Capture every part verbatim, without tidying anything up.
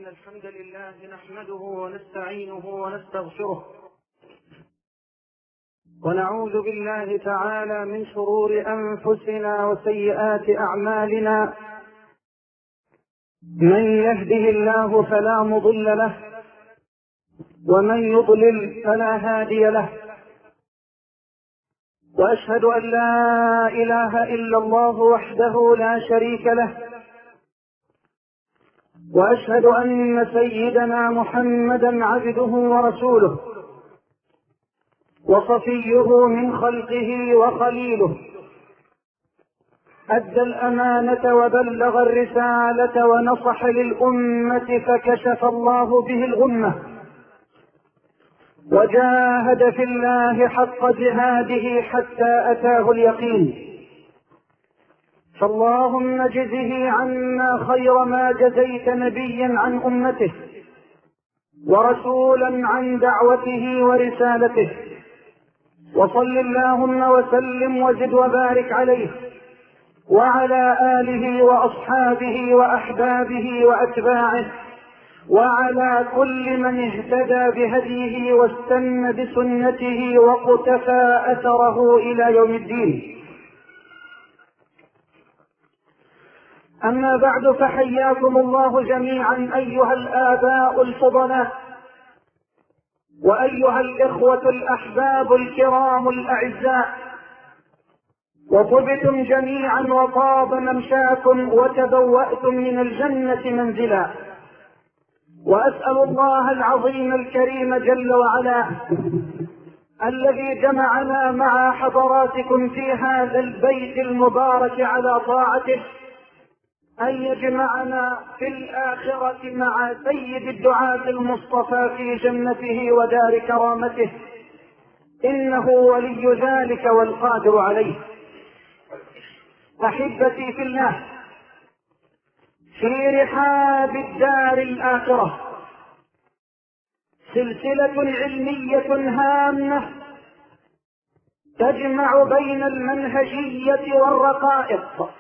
الحمد لله نحمده ونستعينه ونستغفره ونعوذ بالله تعالى من شرور أنفسنا وسيئات أعمالنا. من يهده الله فلا مضل له ومن يضلل فلا هادي له، وأشهد أن لا إله إلا الله وحده لا شريك له، وأشهد أن سيدنا محمدا عبده ورسوله وصفيه من خلقه وخليله، أدى الأمانة وبلغ الرسالة ونصح للأمة فكشف الله به الغمة، وجاهد في الله حق جهاده حتى أتاه اليقين. فاللهم اجزه عنا خير ما جزيت نبيا عن أمته ورسولا عن دعوته ورسالته، وصل اللهم وسلم وزد وبارك عليه وعلى آله وأصحابه وأحبابه وأتباعه وعلى كل من اهتدى بهديه واستنى بسنته وقتفى أثره إلى يوم الدين. أما بعد، فحياكم الله جميعا أيها الآباء الفضلاء وأيها الإخوة الأحباب الكرام الأعزاء، وطبتم جميعا وطاب ممشاكم وتبوأتم من الجنة منزلا. وأسأل الله العظيم الكريم جل وعلا الذي جمعنا مع حضراتكم في هذا البيت المبارك على طاعته أن يجمعنا في الآخرة مع سيد الدعاة المصطفى في جنته ودار كرامته، إنه ولي ذلك والقادر عليه. أحبتي في الله، في رحاب الدار الآخرة سلسلة علمية هامة تجمع بين المنهجية والرقائق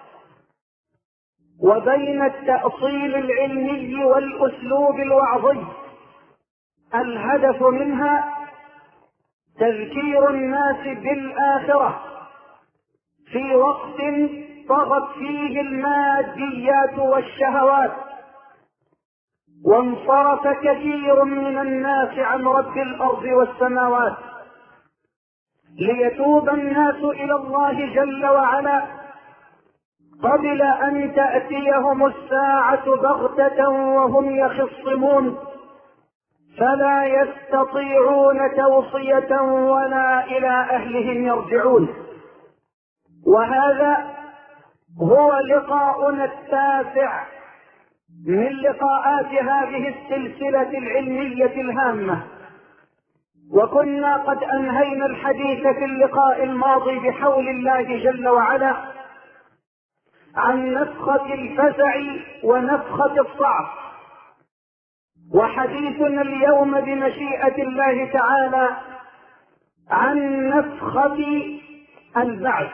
وبين التأصيل العلمي والأسلوب الوعظي. الهدف منها تذكير الناس بالآخرة في وقت طغت فيه الماديات والشهوات وانصرف كثير من الناس عن رب الأرض والسماوات، ليتوب الناس إلى الله جل وعلا قبل أن تأتيهم الساعة بغتة وهم يخصمون، فلا يستطيعون توصية ولا إلى أهلهم يرجعون. وهذا هو لقاؤنا التاسع من لقاءات هذه السلسلة العلمية الهامة، وكنا قد أنهينا الحديث في اللقاء الماضي بحول الله جل وعلا عن نفخة الفزع ونفخة الصعق، وحديثنا اليوم بمشيئة الله تعالى عن نفخة البعث.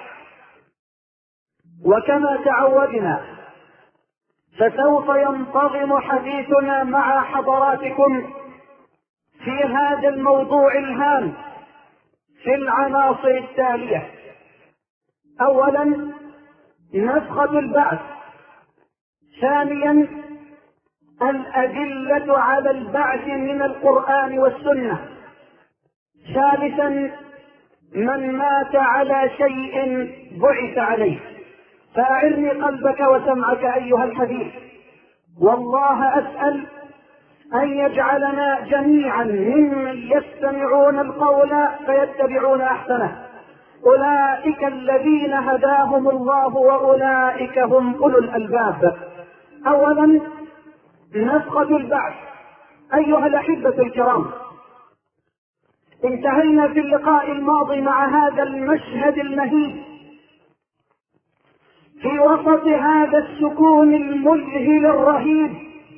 وكما تعودنا فسوف ينتظم حديثنا مع حضراتكم في هذا الموضوع الهام في العناصر التالية. أولا، نفخة البعث. ثانيا، الأدلة على البعث من القرآن والسنة. ثالثا، من مات على شيء بعث عليه. فأعرني قلبك وسمعك أيها الحبيب، والله أسأل أن يجعلنا جميعا ممن يستمعون القول فيتبعون أحسنه. أولئك الذين هداهم الله وأولئك هم أولو الألباب. أولا، نفخة البعث. أيها الأحبة الكرام، انتهينا في اللقاء الماضي مع هذا المشهد المهيب في وسط هذا السكون المذهل الرهيب،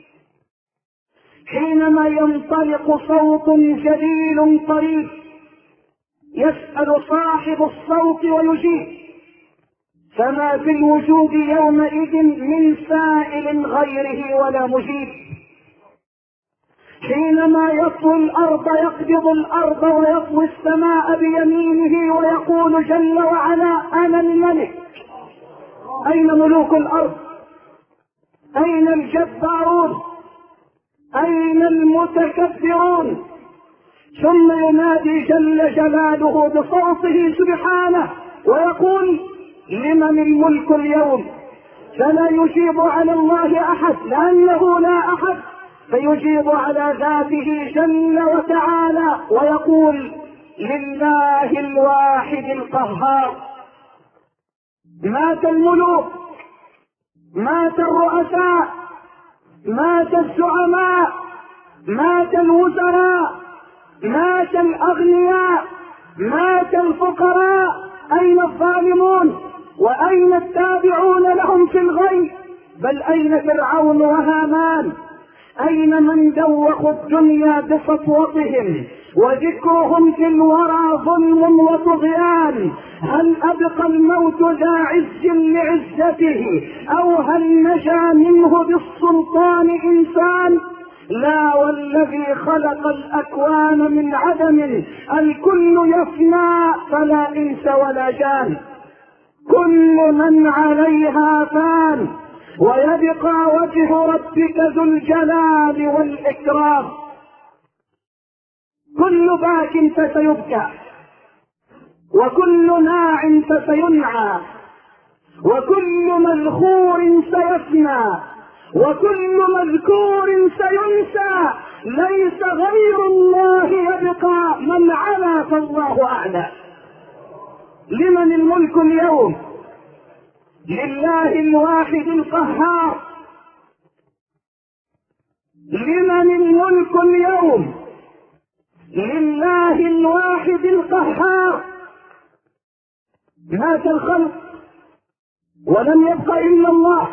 حينما ينطلق صوت جليل قريب يسأل صاحب الصوت ويجيب، فما في الوجود يومئذ من سائل غيره ولا مجيب. حينما يطوي الأرض يقبض الأرض ويطوي السماء بيمينه ويقول جل وعلا أنا الملك. أين ملوك الأرض؟ أين الجبارون؟ أين المتكبرون؟ ثم ينادي جل جلاله بصوته سبحانه ويقول لمن الملك اليوم؟ فلا يجيب على الله أحد لأنه لا أحد، فيجيب على ذاته جل وتعالى ويقول لله الواحد القهار. مات الملوك، مات الرؤساء، مات الزعماء، مات الوزراء، مات الأغنياء، مات الفقراء. أين الظالمون؟ وأين التابعون لهم في الغي؟ بل أين فرعون وهامان؟ أين من دوخوا الدنيا بسطوتهم وذكرهم في الورى ظلم وطغيان؟ هل أبقى الموت ذا عز لعزته أو هل نجا منه بالسلطان إنسان؟ لا، والذي خلق الأكوان من عدم الكل يفنى فلا إنس ولا جان. كل من عليها فان ويبقى وجه ربك ذو الجلال والإكرام. كل باك فسيبكى، وكل ناع فسينعى، وكل مذخور سيفنى، وكل مذكور سينسى. ليس غير الله يبقى، من علا فالله أعلى. لمن الملك اليوم؟ لله الواحد القهار. لمن الملك اليوم؟ لله الواحد القهار. مات الخلق ولم يبق إلا الله،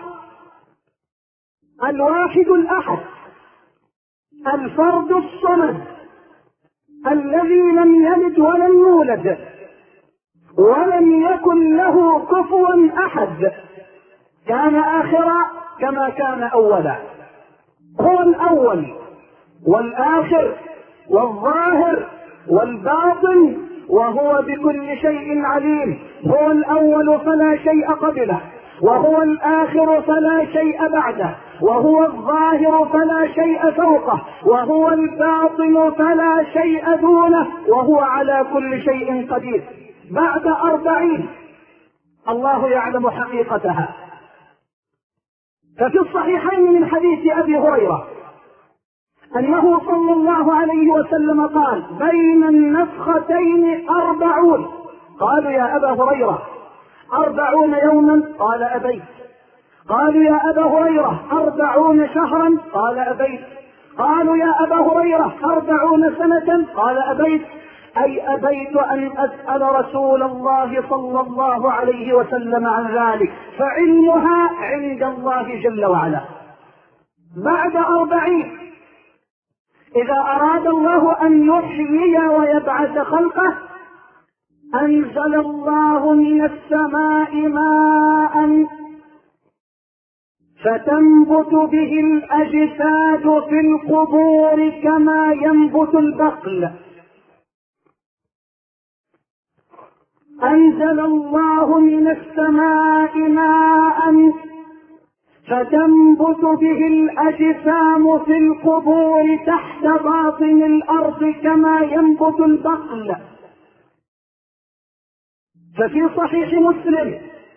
الواحد الأحد، الفرد الصمد، الذي لم يلد ولم يولد ولم يكن له كفوا أحد. كان آخرا كما كان أولا. هو الأول والآخر والظاهر والباطن، وهو بكل شيء عليم. هو الأول فلا شيء قبله، وهو الآخر فلا شيء بعده، وهو الظاهر فلا شيء فوقه، وهو الباطن فلا شيء دونه، وهو على كل شيء قدير. بعد أربعين الله يعلم حقيقتها. ففي الصحيحين من حديث أبي هريرة أنه صلى الله عليه وسلم قال بين النفختين أربعون. قالوا يا أبا هريرة أربعون يوما؟ قال أبيت. قالوا يا أبا هريرة أربعون شهرا؟ قال أبيت. قالوا يا أبا هريرة أربعون سنة؟ قال أبيت. أي أبيت أن أسأل رسول الله صلى الله عليه وسلم عن ذلك، فعلمها عند الله جل وعلا. بعد أربعين إذا أراد الله أن يحيي ويبعث خلقه أنزل الله من السماء ماء فتنبت به الأجساد في القبور كما ينبت البقل. أنزل الله من السماء ماء فتنبت به الأجسام في القبور تحت باطن الأرض كما ينبت البقل. ففي صحيح مسلم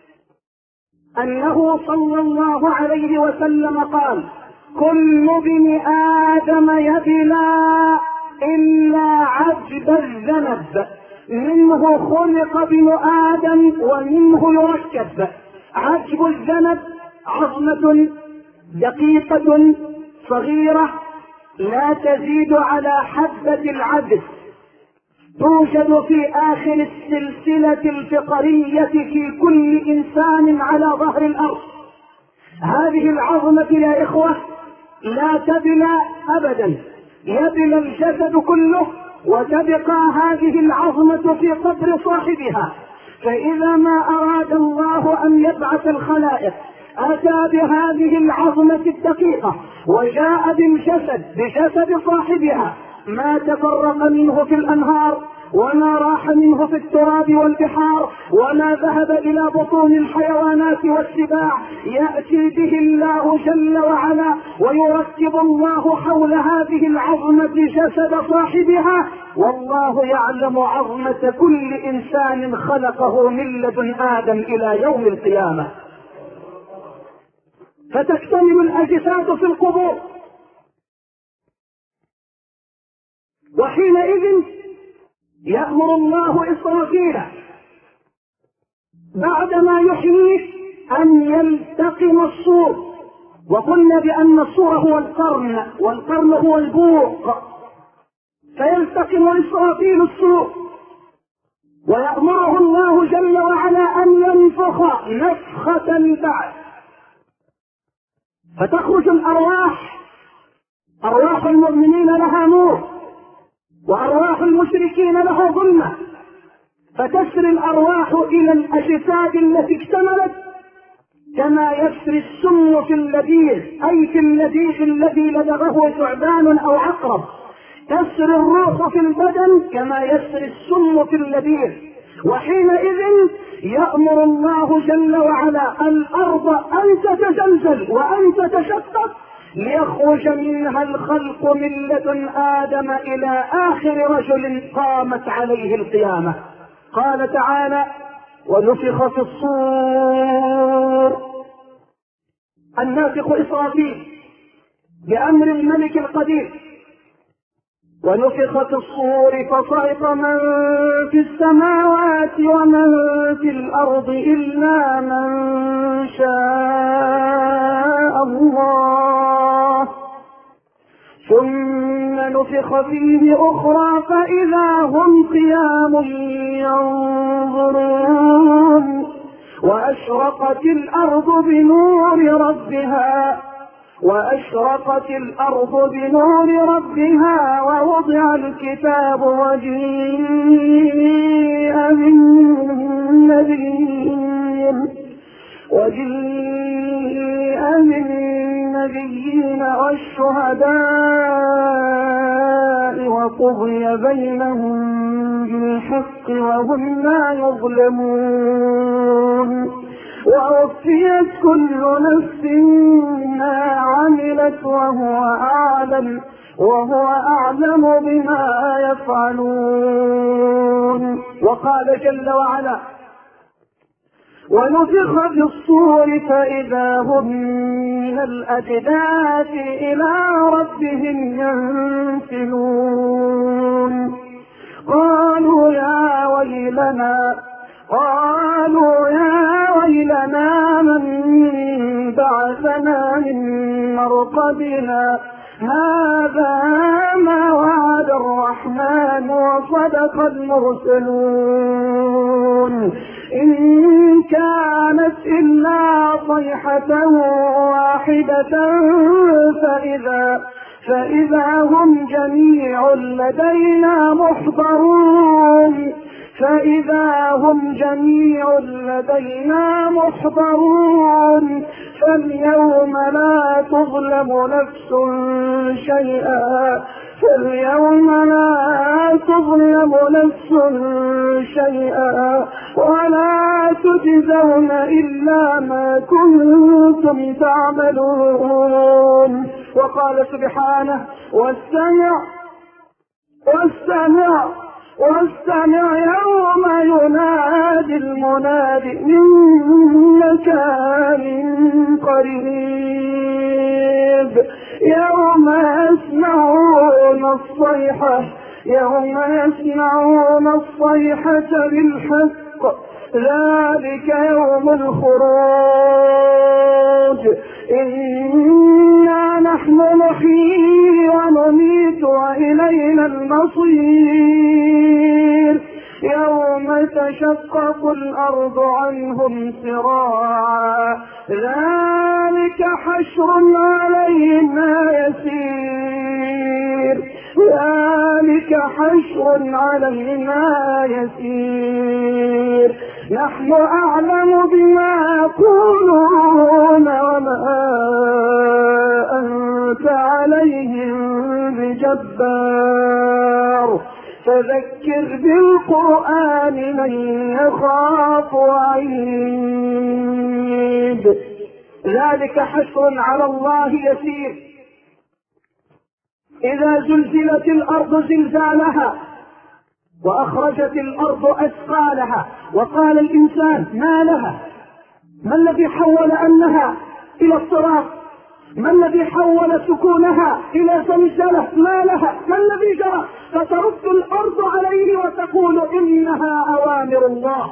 أنه صلى الله عليه وسلم قال كل ابن آدم يبلى إلا عجب الذنب، منه خلق ابن آدم ومنه يركب. عجب الذنب عظمة دقيقة صغيرة لا تزيد على حبة العدس، توجد في آخر السلسلة الفقرية في كل إنسان على ظهر الأرض. هذه العظمة يا إخوة لا تبلى أبدا، يبلى الجسد كله وتبقى هذه العظمة في قبر صاحبها. فإذا ما أراد الله أن يبعث الخلائق أتى بهذه العظمة الدقيقة وجاء بالجسد بجسد صاحبها، ما تفرق منه في الأنهار وما راح منه في التراب والبحار وما ذهب إلى بطون الحيوانات والسباع، يأتي به الله جل وعلا ويركب الله حول هذه العظمة جسد صاحبها. والله يعلم عظمة كل إنسان خلقه من لدن آدم إلى يوم القيامة. فتكتمل الأجساد في القبور، وحينئذ يأمر الله إسرافيل بعدما يحييه أن يلتقم الصور، وقلنا بأن الصور هو القرن والقرن هو البوق، فيلتقم إسرافيل الصور ويأمره الله جل وعلا أن ينفخ نفخة البعث، فتخرج الأرواح، أرواح المؤمنين لها نور وأرواح المشركين لها ظلمة، فتسري الأرواح إلى الأجساد التي اكتملت كما يسري السم في اللذيذ، أي في اللذيذ الذي لدغه ثعبان أو عقرب، تسري الروح في البدن كما يسري السم في اللذيذ. وحينئذ يأمر الله جل وعلا الأرض أن تتزلزل وأن تتشقق ليخرج منها الخلق من لدن آدم إلى آخر رجل قامت عليه القيامة. قال تعالى: ونفخ في الصور. النافخ إسرافيل بأمر الملك القدير. ونفخ في الصور فصعق من في السماوات ومن في الأرض إلا من شاء الله، ثم نفخ فيه أخرى فإذا هم قيام ينظرون، وأشرقت الأرض بنور ربها وأشرقت الأرض بنور ربها ووضع الكتاب وجيء بالنبيين وجيء بالنبيين والشهداء وقضي بينهم بالحق وهم لا يظلمون، ووفيت كل نفس ما عملت وهو أعلم وهو أعلم بما يفعلون. وقال جل وعلا: ونفخ في الصور فإذا هم من الأجداث إلى ربهم ينسلون. قالوا يا ويلنا قالوا يا ويلنا من بعثنا من مرقدنا، هذا ما وعد الرحمن وصدق المرسلون، إن كانت إلا صيحة واحدة فإذا فإذا هم جميع لدينا محضرون فإذا هم جميع لدينا محضرون فاليوم لا تظلم نفس شيئا فاليوم لا تظلم نفس شيئا ولا تجزون إلا ما كنتم تعملون. وقال سبحانه: واستمع واستمع واستمع يوم ينادي المناد من مكان قريب، يوم يسمعون الصيحة يوم يسمعون الصيحة بالحق، ذلك يوم الخروج، إنا نحن نحيي ونميت وإلينا المصير، يوم تشقق الأرض عنهم سراعا، ذلك حشر علينا يسير ذلك حشر علينا يسير نحن أعلم بما يقولون وما أنت عليهم بجبار فذكر بالقرآن من يخاف وعيد. ذلك حشر على الله يسير. إذا زلزلت الأرض زلزالها وأخرجت الأرض أثقالها وقال الإنسان ما لها؟ ما الذي حول أنها إلى اضطراب؟ ما الذي حول سكونها إلى زلزلة؟ ما لها؟ ما الذي جرى؟ فترد الأرض عليه وتقول إنها أوامر الله.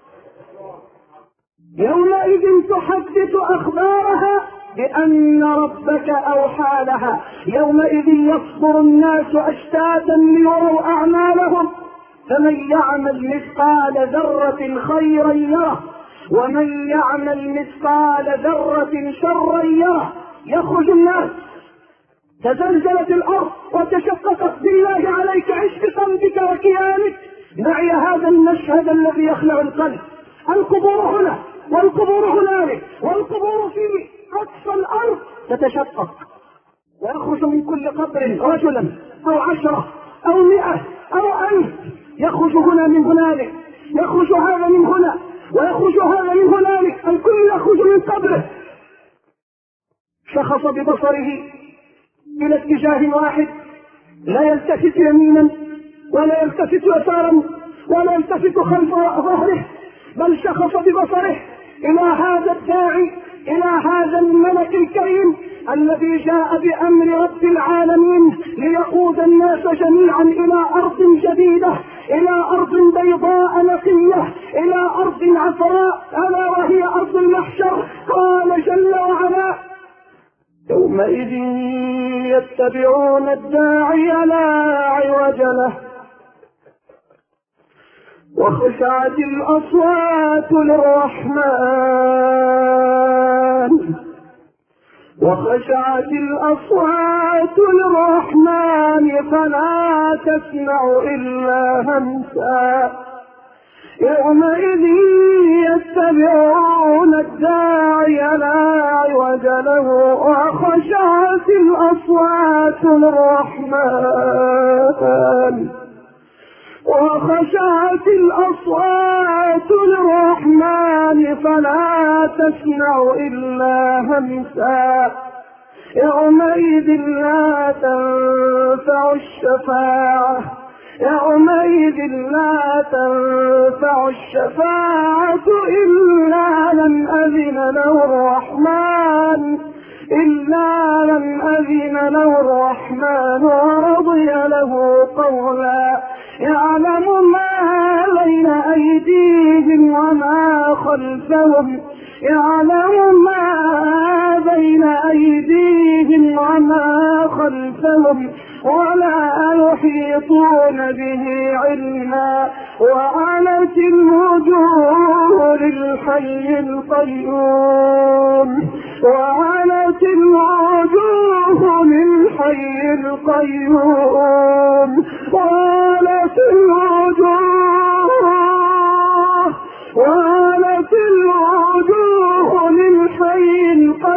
يومئذ تحدث أخبارها بأن ربك أوحى لها. يومئذ يصدر الناس أشتاتا ليروا أعمالهم فمن يعمل مثقال ذرة خيرا يره ومن يعمل مثقال ذرة شرا يره. يخرج الناس، تزلزلت الأرض وتشققت. بالله عليك عش بقلبك وكيانك معي هذا المشهد الذي يخلع القلب. القبور هنا والقبور هنالك والقبور في أقصى الأرض تتشقق ويخرج من كل قبر رجلا أو عشرة أو مئة أو ألف. يخرج هنا من هنالك، يخرج هذا من هنا ويخرج هذا من هنالك، الكل يخرج من قبره. شخص ببصره إلى اتجاه واحد، لا يلتفت يمينا ولا يلتفت يسارا ولا يلتفت خلف ظهره، بل شخص ببصره إلى هذا الداعي، إلى هذا الملك الكريم الذي جاء بأمر رب العالمين ليقود الناس جميعا إلى أرض جديدة، إلى أرض بيضاء نقية، إلى أرض عفراء، ألا وهي أرض المحشر. قال جل وعلا يومئذ يتبعون الداعي لا عوج له وخشعت الأصوات للرحمن وخشعت الأصوات للرحمن فلا تسمع إلا همسا. يومئذ يتبعون الداعي لا عوج له وخشعت الأصوات للرحمن وخشعت الأصوات للرحمن فلا تسمع إلا همسا. يومئذ لا تنفع الشفاعة يومئذ لا تنفع الشفاعة إلا من أذن له الرحمن إلا من أذن له الرحمن ورضي له قولا. يعلم ما بين أيديهم وما خلفهم يعلم ما بين أيديهم وما خلفهم ولا يحيطون به علما. وعنت الوجوه للحي القيوم وعنت الوجوه للحي القيوم وعنت الوجوه وعنت الوجوه للحي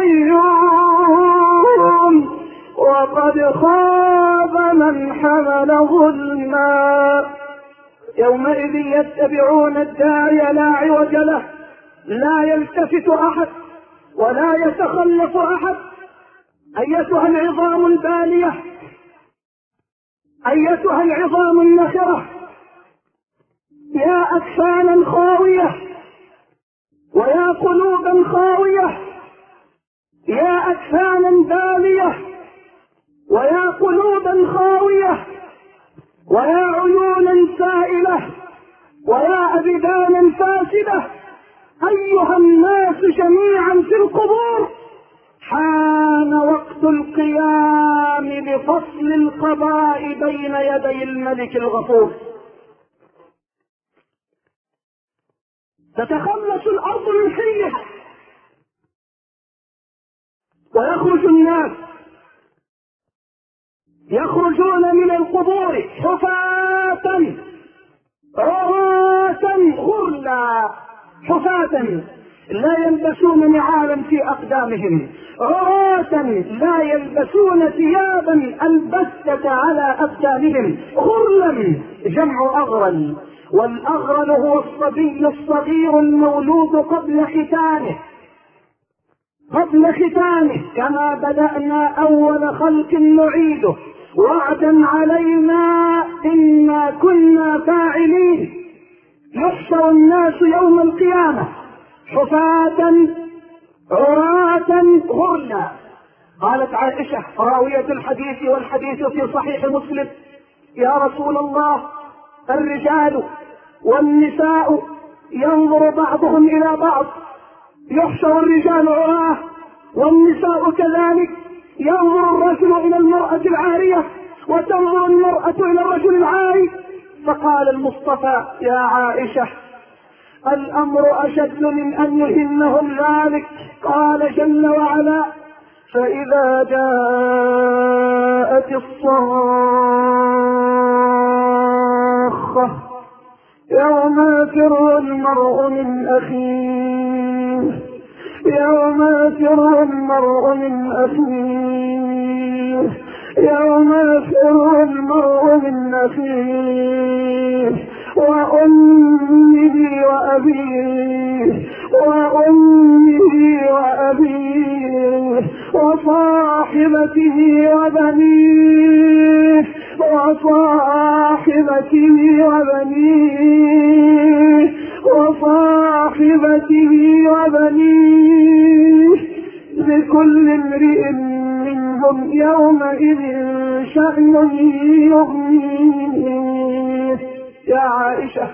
القيوم وقد خاب من حمل ظلما. يومئذ يتبعون الداعي لا عوج له، لا يلتفت أحد ولا يتخلف أحد. أيتها العظام البالية، أيتها العظام النخرة، يا أجساما خاوية ويا قلوبا خاوية، يا أجساما بالية ويا قلوبا خاوية ويا عيونا سائلة ويا أبدانا فاسدة. أيها الناس جميعا في القبور، حان وقت القيام لفصل القضاء بين يدي الملك الغفور. تتخلص الأرض من حلها ويخرج الناس، يخرجون من القبور حفاة عراة غرلا حفاة لا يلبسون نعالا في أقدامهم، عراة لا يلبسون ثيابا البسة على أبدانهم، غرلا جمع أغرل، والأغرل هو الصبي الصغير المولود قبل ختانه قبل ختانه كما بدأنا أول خلق نعيده وعدا علينا إنا كنا فاعلين. يحشر الناس يوم القيامة حفاة عراة غرلا. قالت عائشة راوية الحديث والحديث في صحيح مسلم: يا رسول الله، الرجال والنساء ينظر بعضهم إلى بعض، يحشر الرجال عراه والنساء كذلك، ينظر الرجل إلى المرأة العارية وتنظر المرأة إلى الرجل العاري. فقال المصطفى: يا عائشة، الأمر أشد من أن يهمهم ذلك. قال جل وعلا: فإذا جاءت الصاخة يوم يفر المرء من أخيه يوم يفر المرء من أخيه يوم يفر المرء من أخيه وأمه وأبيه وأمه وأبيه وصاحبته وبنيه وصاحبته وبنيه وصاحبته وبنيه لكل امرئ منهم يومئذ شأن يغنيه. يا عائشة،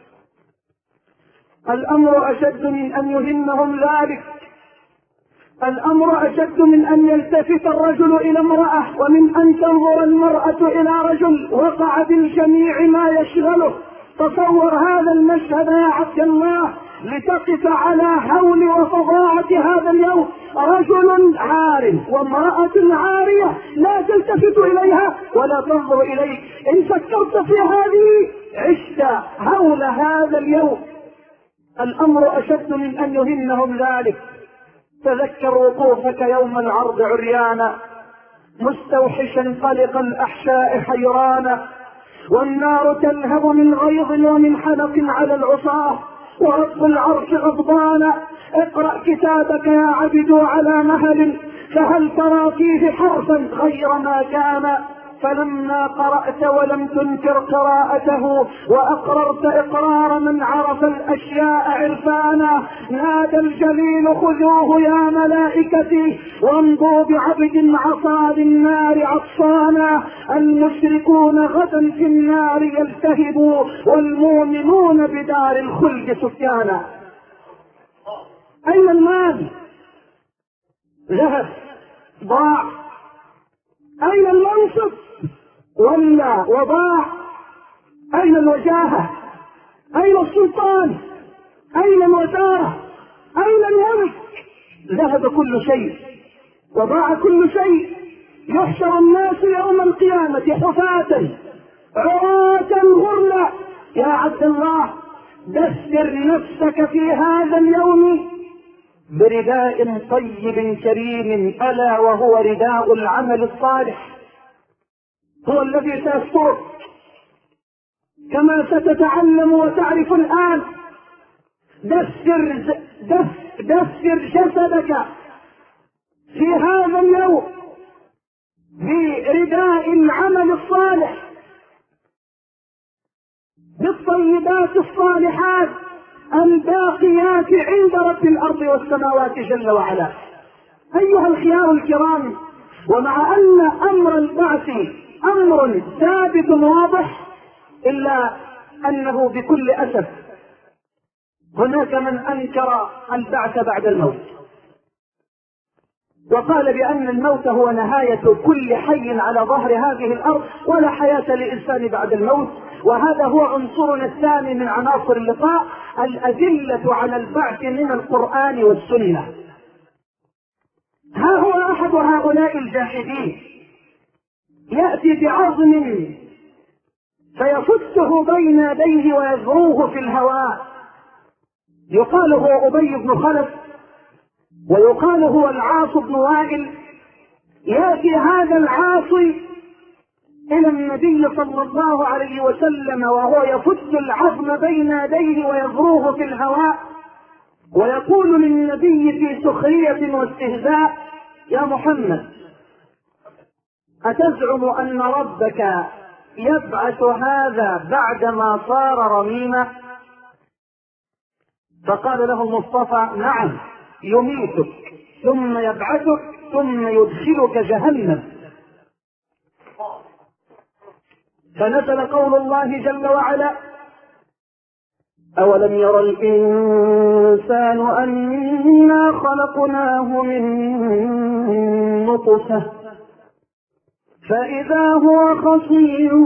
الأمر أشد من أن يهمهم ذلك، الأمر أشد من أن يلتفت الرجل إلى امرأة ومن أن تنظر المرأة إلى رجل. وقع بالجميع ما يشغله. تصور هذا المشهد يا عبد الله لتقف على هول وفظاعة هذا اليوم، رجل عار وامرأة عارية لا تلتفت إليها ولا تنظر إليك. إن فكرت في هذه عشت هول هذا اليوم. الأمر أشد من أن يهمهم ذلك. تذكر وقوفك يوم العرض عريانا مستوحشا قلق الأحشاء حيرانا، والنار تلهب من غيظ ومن حنق على العصاة، ورب العرش غضبانا. اقرأ كتابك يا عبد على مهل، فهل ترى فيه حرفا غير ما كان؟ فلما قرأت ولم تنكر قراءته وأقررت إقرار من عرف الأشياء عرفانا، نادى الجليل: خذوه يا ملائكتي وامضوا بعبد عصى للنار عطشانا. المشركون غدا في النار يلتهبوا والمؤمنون بدار الخلد سكانا. أين المال؟ ذهب، ضاع. أين المنصب؟ ولا وضاع. أين الوجاهة؟ أين السلطان؟ أين الوزارة؟ أين الملك؟ ذهب كل شيء وضاع كل شيء. يحشر الناس يوم القيامة حفاة عراة غرلا. يا عبد الله، دثر نفسك في هذا اليوم برداء طيب كريم، ألا وهو رداء العمل الصالح، هو الذي سيسترك كما ستتعلم وتعرف الآن. دثر دثر جسدك في هذا اليوم برداء العمل الصالح، بالطيبات الصالحات الباقيات عند رب الأرض والسماوات جل وعلا. أيها الخيار الكرام، ومع أن أمر البعث أمر ثابت واضح، إلا أنه بكل أسف هناك من أنكر البعث بعد الموت، وقال بأن الموت هو نهاية كل حي على ظهر هذه الأرض ولا حياة للإنسان بعد الموت. وهذا هو عنصرنا الثاني من عناصر اللقاء، الأدلة على البعث من القرآن والسنة. ها هو أحد هؤلاء الجاحدين يأتي بعظم فيفته بين يديه ويذروه في الهواء، يقال هو أبي بن خلف ويقال هو العاص بن وائل. يأتي هذا العاصي إلى النبي صلى الله عليه وسلم وهو يفت العظم بين يديه ويضروه في الهواء، ويقول للنبي في سخرية واستهزاء: يا محمد، أتزعم أن ربك يبعث هذا بعدما صار رميما؟ فقال له المصطفى: نعم، يميتك ثم يبعثك ثم يدخلك جهنم. فنزل قول الله جل وعلا: أولم ير الإنسان أنا خلقناه من نطفة فإذا هو خصيم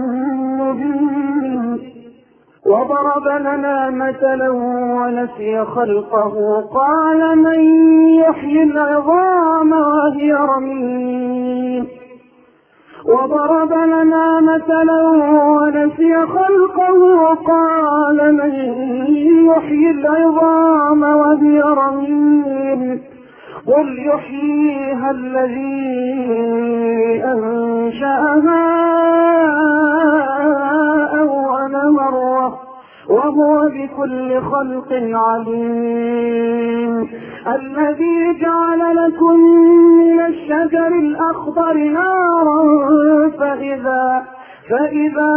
مبين وضرب لنا مثلا ونسي خلقه قال من يحيي العظام وهي رميم وضرب لنا مثلا ونسي خلقه قال من يحيي العظام وهي رميم قل يحييها الذي أنشأها أول مرة وهو بكل خلق عليم الذي جعل لكم من الشجر الأخضر نارا فإذا فإذا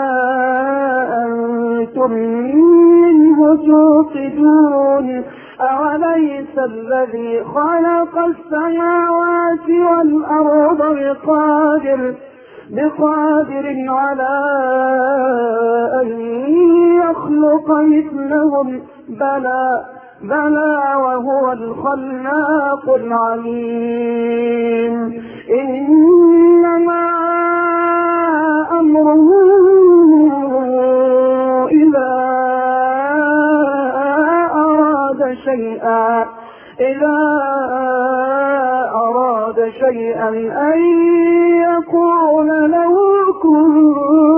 أنتم منه توقدون أوليس الذي خلق السماوات والأرض بقادر بقادر على أن يخلق مثلهم بلى بلى وهو الخلاق العليم إنما أمره إذا أراد شيئا إذا أراد شيئا أن يقول له كن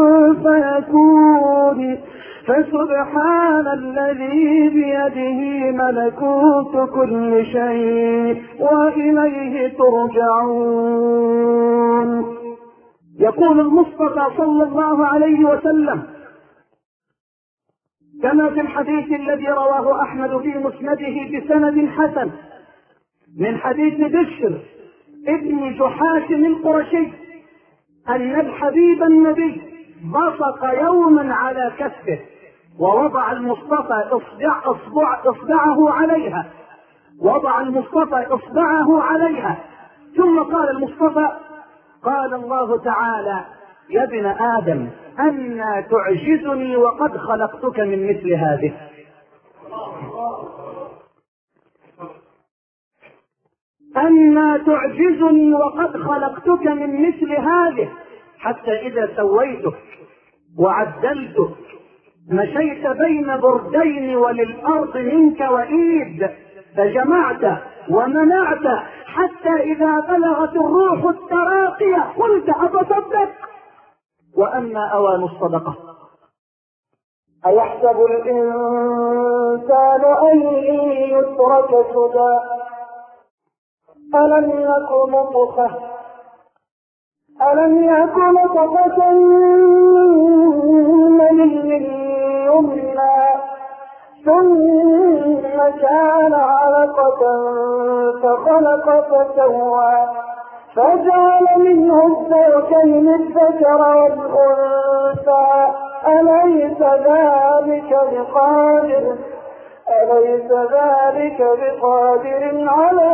فيكون فسبحان الذي بيده ملكوت كل شيء وإليه ترجعون. يقول المصطفى صلى الله عليه وسلم كما في الحديث الذي رواه أحمد في مسنده بسند حسن من حديث بشر ابن جحاشم القرشي أن الحبيب النبي بصق يوما على كفه ووضع المصطفى إصبع إصبع إصبعه عليها وضع المصطفى إصبعه عليها ثم قال المصطفى: قال الله تعالى: يا ابن آدم أنى تعجزني وقد خلقتك من مثل هذه. أنى تعجزني وقد خلقتك من مثل هذه حتى إذا سويتك وعدلتك مشيت بين بردين وللأرض منك وإيد فجمعت ومنعت حتى إذا بلغت الروح التراقية قلت أتصدق وأما أوان الصدقة. أيحسب الإنسان أن يترك سدى ألم يكن نطفة ألم يكن نطفة من يمنى ثم كان علقة فخلق فسوى فجعل منه الزوجين الذكر والأنثى أليس ذلك بقادر أليس ذلك بقادر على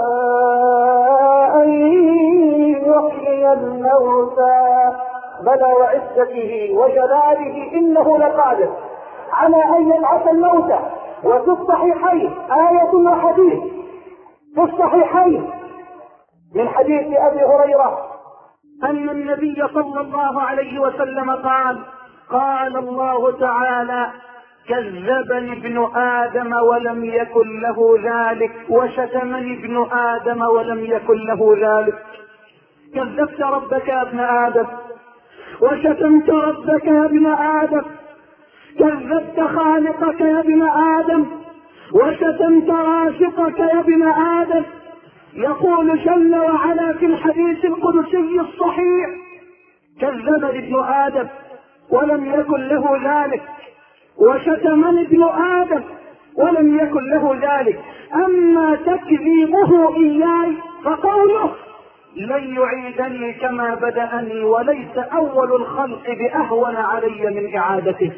أن يحيي الموتى بلى وعزته وجلاله إنه لقادر على أن يبعث الموتى. وفي الصحيحين آية وحديث في الصحيحين من حديث أبي هريرة أن النبي صلى الله عليه وسلم قال: قال الله تعالى: كذبني ابن آدم ولم يكن له ذلك وشتمني ابن آدم ولم يكن له ذلك. كذبت ربك يا ابن آدم وشتمت ربك يا ابن آدم. كذبت خالقك يا ابن آدم وشتمت راشقك يا ابن آدم. يقول جل وعلا في الحديث القدسي الصحيح: كذبني ابن آدم ولم يكن له ذلك، وشتمني ابن آدم ولم يكن له ذلك. أما تكذيبه إياي فقوله: لن يعيدني كما بدأني وليس أول الخلق بأهون علي من إعادته.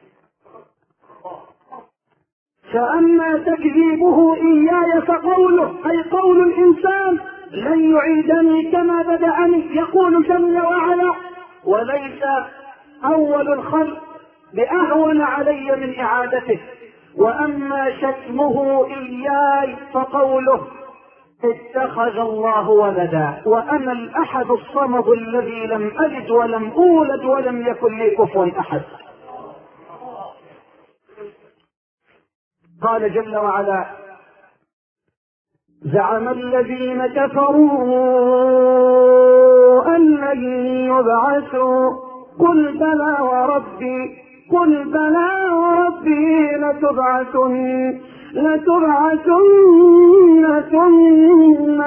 فأما تكذيبه إياي فقوله، أي قول الإنسان: لن يعيدني كما بدأني، يقول جل وعلا: وليس أول الخلق بأهون علي من إعادته. وأما شتمه إياي فقوله: اتخذ الله ولدا وأنا الأحد الصمد الذي لم ألد ولم أولد ولم يكن لي كفوا أحد. قال جل وعلا: زعم الذين كفروا أن لن يبعثوا قل بلى وربي قل بلى وربي لتبعثن لتبعثن ثم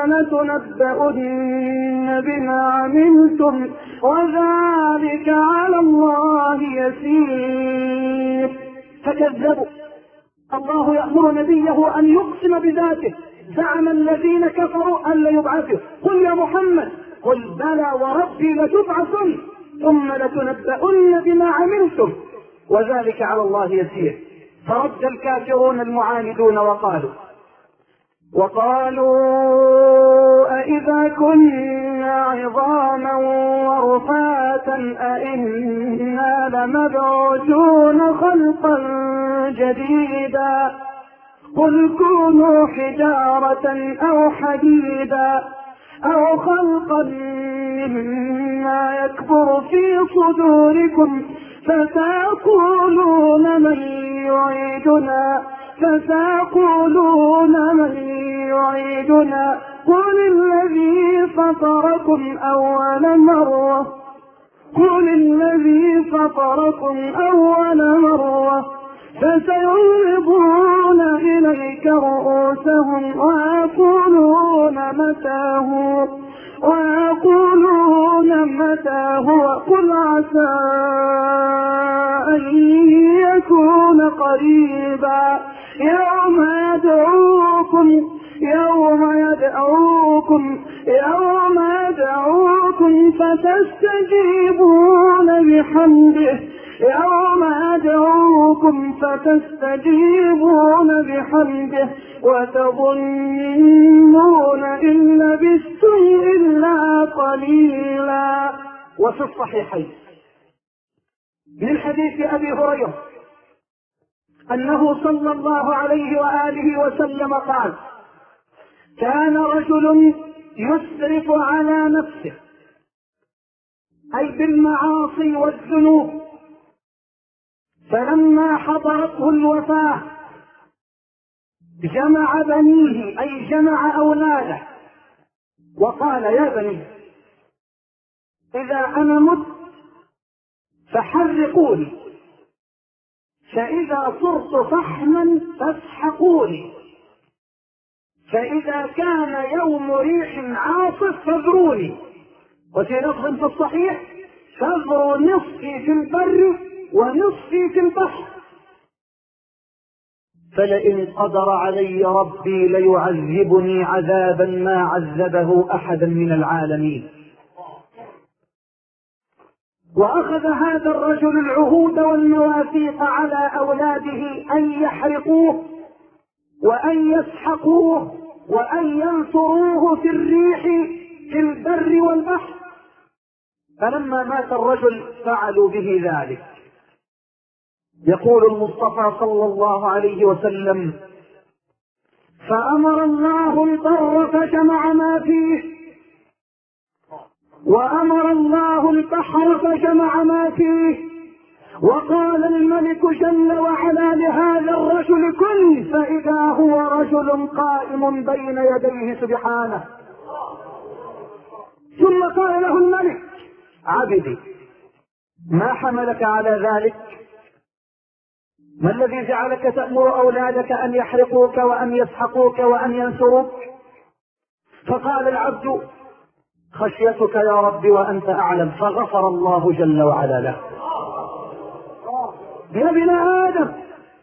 لتنبؤن بما عملتم وذلك على الله يسير. فكذبوا. الله يأمر نبيه أن يقسم بذاته: زعم الذين كفروا أن لا يبعثوا. قل يا محمد: قل بلى وربي لتبعثن ثم لتنبؤن بما عملتم وذلك على الله يسير. فرد الكافرون المعاندون وقالوا وقالوا أإذا كنا عظاما ورفاتا أإنا لمبعوثون خلقا جديدا قل كونوا حجارة أو حديدا أو خلقا مما يكبر في صدوركم فسيقولون من يعيدنا فسيقولون من يعيدنا قل الذي فطركم أول مرة قل الذي فطركم أول مرة فسينغضون إليك رؤوسهم ويقولون متى هو ويقولون متى هو قل عسى أن يكون قريبا يوم يدعوكم يوم يدعوكم يوم يدعوكم فتستجيبون بحمده يوم يدعوكم فتستجيبون بحمده وتظنون إن لبثتم إلا قليلا. وفي الصحيحين من حديث أبي هريرة أنه صلى الله عليه وآله وسلم قال: كان رجل يسرف على نفسه أي بالمعاصي والذنوب، فلما حضرته الوفاة جمع بنيه أي جمع أولاده وقال: يا بني إذا أنا مت فحرقوني، فإذا صرت فحما فاسحقوني، فإذا كان يوم ريح عاصف فاذروني. وفي لفظ في الصحيح: فاذروا نصفي في البر ونصفي في البحر، فلئن قدر علي ربي ليعذبني عذابا ما عذبه أحدا من العالمين. وأخذ هذا الرجل العهود والمواثيق على أولاده أن يحرقوه وأن يسحقوه وأن ينصروه في الريح في البر والبحر. فلما مات الرجل فعلوا به ذلك. يقول المصطفى صلى الله عليه وسلم: فأمر الله البر فجمع ما فيه وأمر الله البحر فجمع ما فيه، وقال الملك جل وعلا لهذا الرجل: كن، فإذا هو رجل قائم بين يديه سبحانه. ثم قال له الملك: عبدي ما حملك على ذلك؟ ما الذي جعلك تأمر أولادك أن يحرقوك وأن يسحقوك وأن ينسروك؟ فقال العبد خشيتك يا رب وأنت أعلم، فغفر الله جل وعلا له. يا ابن آدم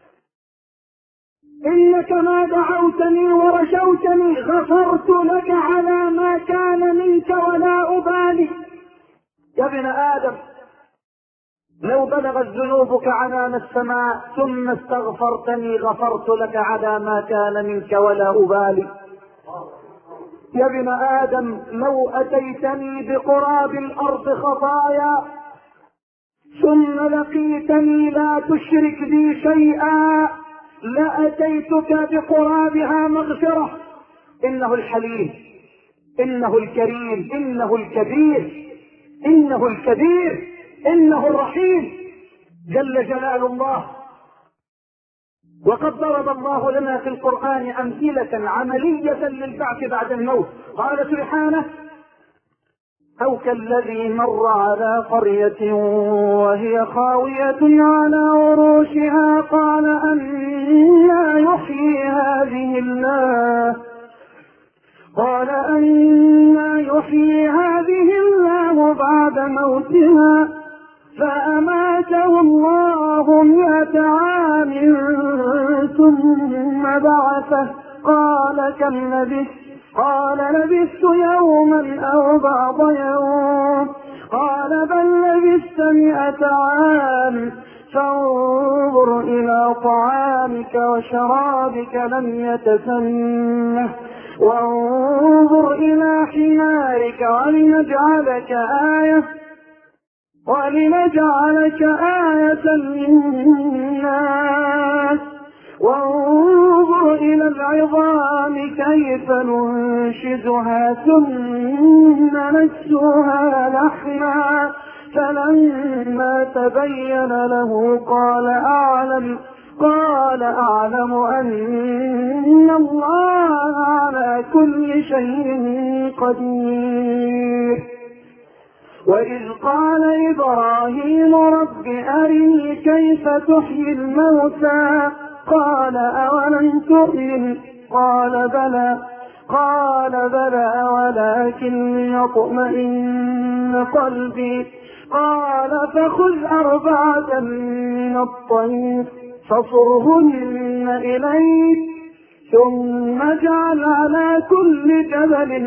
إنك ما دعوتني ورجوتني غفرت لك على ما كان منك ولا أبالي. يا ابن آدم لو بلغت ذنوبك عنان السماء ثم استغفرتني غفرت لك على ما كان منك ولا أبالي. يا ابن آدم لو أتيتني بقراب الأرض خطايا ثم لقيتني لا تشرك بي شيئا لأتيتك بقرابها مغفرة. إنه الحليم، إنه الكريم، إنه الكبير، إنه الكبير، إنه الرحيم جل جلال الله. وقد ضرب الله لنا في القرآن أمثلة عملية للبعث بعد الموت. قال سبحانه أو كالذي مر على قرية وهي خاوية على عروشها قال أنى يحيي هذه الله قال أنى يحيي هذه الله بعد موتها فأماته الله مئة عام ثم بعثه قال كم لبثت قال لبثت يوما أو بعض يوم قال بل لبثت مئة عام فانظر إلى طعامك وشرابك لم يتسنه وانظر إلى حمارك ولنجعلك آية ولنجعلك آية للناس وانظر إلى العظام كيف ننشزها ثم نكسوها لحما فلما تبين له قال أعلم قال أعلم أن الله على كل شيء قدير. وإذ قال إبراهيم رب أرني كيف تحيي الموتى قال أولم تؤمن قال بلى قال بلى ولكن ليطمئن قلبي قال فخذ أربعة من الطير فصرهن إليك ثم اجعل على كل جبل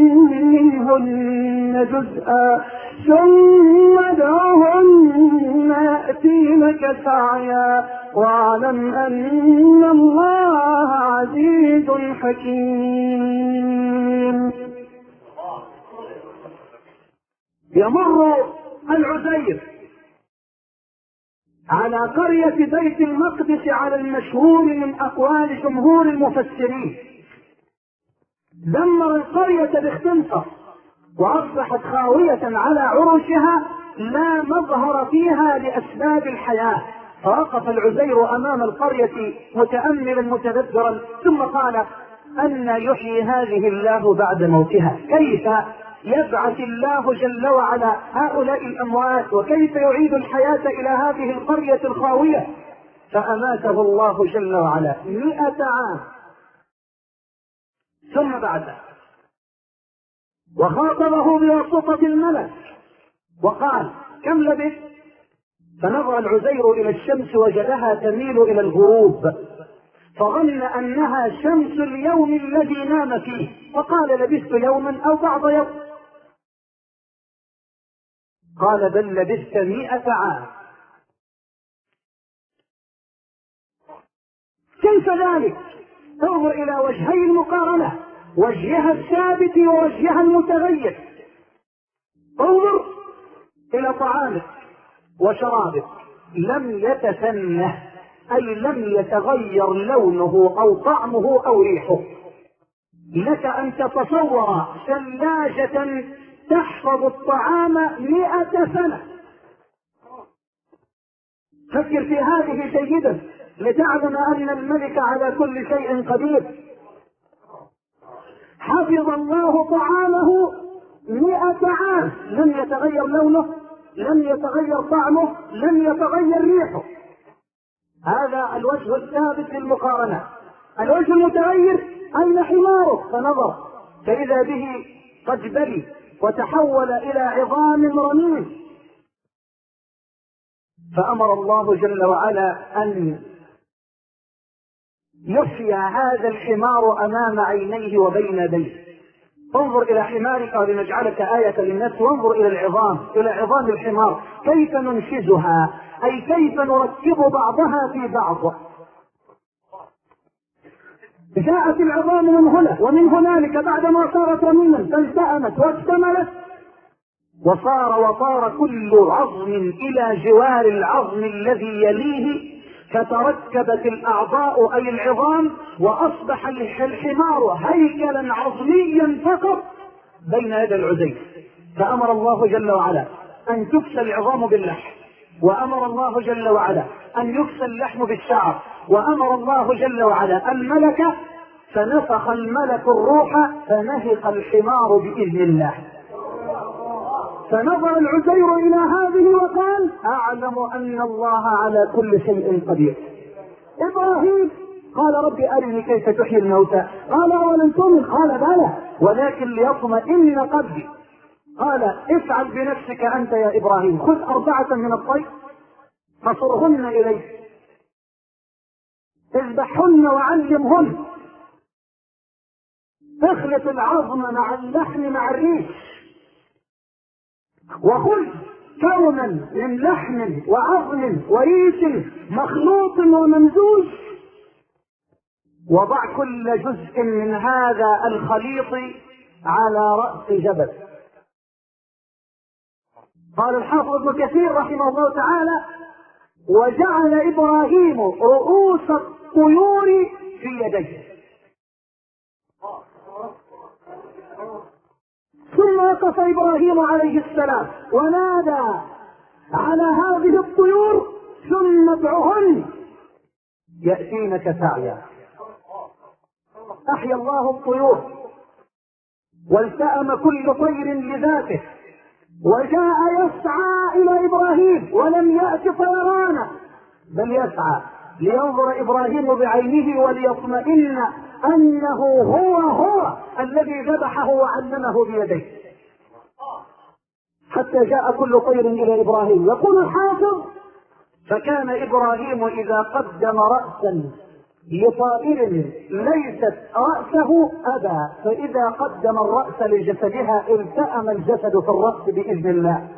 منهن جزءا ثم ادعهن يأتينك سعيا واعلم أن الله عزيز حكيم. يمر العزير على قرية بيت المقدس على المشهور من أقوال جمهور المفسرين. دمر القرية باختصار وأصبحت خاوية على عروشها لا مظهر فيها لأسباب الحياة. فوقف العزير أمام القرية متأملا متدبرا ثم قال أن يحيي هذه الله بعد موتها؟ كيف يبعث الله جل وعلا هؤلاء الأموات وكيف يعيد الحياة إلى هذه القرية الخاوية؟ فأماته الله جل وعلا مئة عام ثم بعده وخاطبه بواسطة الملك وقال كم لبثت؟ فنظر العزير إلى الشمس وجدها تميل إلى الغروب فظن أنها شمس اليوم الذي نام فيه فقال لبثت يوما أو بعض يوم. قال بل لبثت مئة عام. كيف ذلك؟ انظر إلى وجهي المقارنة، وجهها الثابت ووجهها المتغير. انظر إلى طعامك وشرابك لم يتسنه أي لم يتغير لونه أو طعمه أو ريحه. لك أن تتصور ثلاجة تحفظ الطعام مئة سنة. فكر في هذه جيدا لتعلم أن الملك على كل شيء قدير. حفظ الله طعامه مئة عام لم يتغير لونه، لم يتغير طعمه، لم يتغير ريحه. هذا الوجه الثابت للمقارنة. الوجه المتغير: أين حمارك؟ فنظر فإذا به قد بلي وتحول إلى عظام رميم. فأمر الله جل وعلا أن يحيى هذا الحمار أمام عينيه وبين يديه. انظر إلى حمارك ولنجعلك آية للناس، وانظر إلى العظام، إلى عظام الحمار كيف ننشزها، أي كيف نركب بعضها في بعض. جاءت العظام من هنا ومن هنالك بعدما صارت رميما فالتأمت واكتملت، وصار وصار كل عظم إلى جوار العظم الذي يليه، فتركبت الأعضاء أي العظام، وأصبح الحمار هيكلا عظميا فقط بين يدي العزيز. فأمر الله جل وعلا أن تكسى العظام باللحم، وأمر الله جل وعلا أن يكسى اللحم بالشعر، وأمر الله جل وعلا الملك، فنفخ الملك الروح فنهق الحمار بإذن الله. فنظر العزير إلى هذه وقال: أعلم أن الله على كل شيء قدير. إبراهيم قال: ربي أرني كيف تحيي الموتى. قال: أولم تؤمن؟ قال: بلى ولكن ليطمئن قلبي. قال: افعل بنفسك أنت يا إبراهيم، خذ أربعة من الطير فصرهن إليك، اذبحهن وعلمهن، اخلط العظم مع اللحم مع الريش، وخذ كوما من لحم وعظم وريش مخلوط وممزوج، وضع كل جزء من هذا الخليط على رأس جبل. قال الحافظ ابن كثير رحمه الله تعالى: وجعل إبراهيم رؤوس الطيور في يديه، ثم وقف إبراهيم عليه السلام ونادى على هذه الطيور: ثم ادعهن يأتينك سعيا. أحيا الله الطيور والتأم كل طير لذاته، وجاء يسعى إلى إبراهيم ولم يأت طيرانا، بل يسعى لينظر إبراهيم بعينه وليطمئن أنه هو هو الذي ذبحه وعلمه بيديه، حتى جاء كل طير إلى إبراهيم. يقول الحافظ: فكان إبراهيم إذا قدم رأسا لطائر ليست رأسه أبى، فإذا قدم الرأس لجسدها التأم الجسد في الرأس بإذن الله.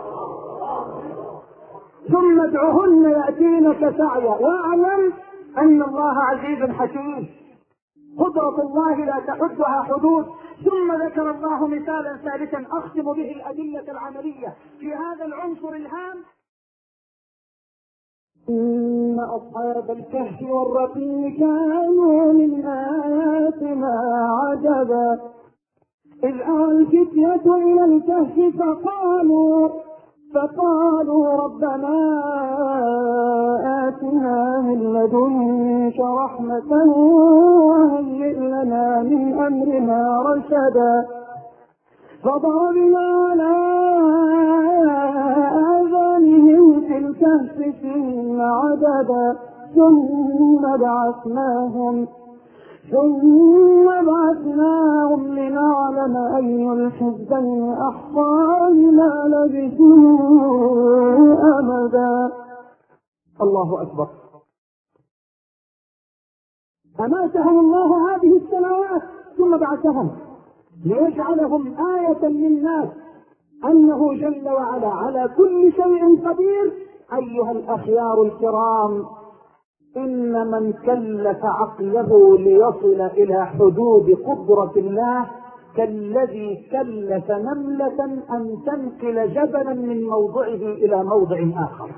ثم ادعهن يأتينك سعيا، واعلم أن الله عزيز حكيم، قدرة الله لا تحدها حدود. ثم ذكر الله مثالا ثالثا أختم به الأدلة العملية في هذا العنصر الهام: إن أصحاب الكهف والرقيم كانوا من آياتنا عجبا، إذ أوى الفتية إلى الكهف فقالوا فقالوا ربنا آتنا من لدنك رحمة وهيئ لنا من أمرنا رشدا، فضربنا على آذانهم في الكهف سنين عددا، ثم بعثناهم ثم بعثناهم لنعلم أي الحزبين أحصى لما لبثوا أمدا. الله أكبر. أماتهم الله هذه السنوات ثم بعثهم ليجعلهم آية للناس أنه جل وعلا على كل شيء قدير. أيها الأخيار الكرام، إن من كلف عقله ليصل إلى حدود قدرة الله كالذي كلف نملة أن تنقل جبلا من موضعه إلى موضع آخر.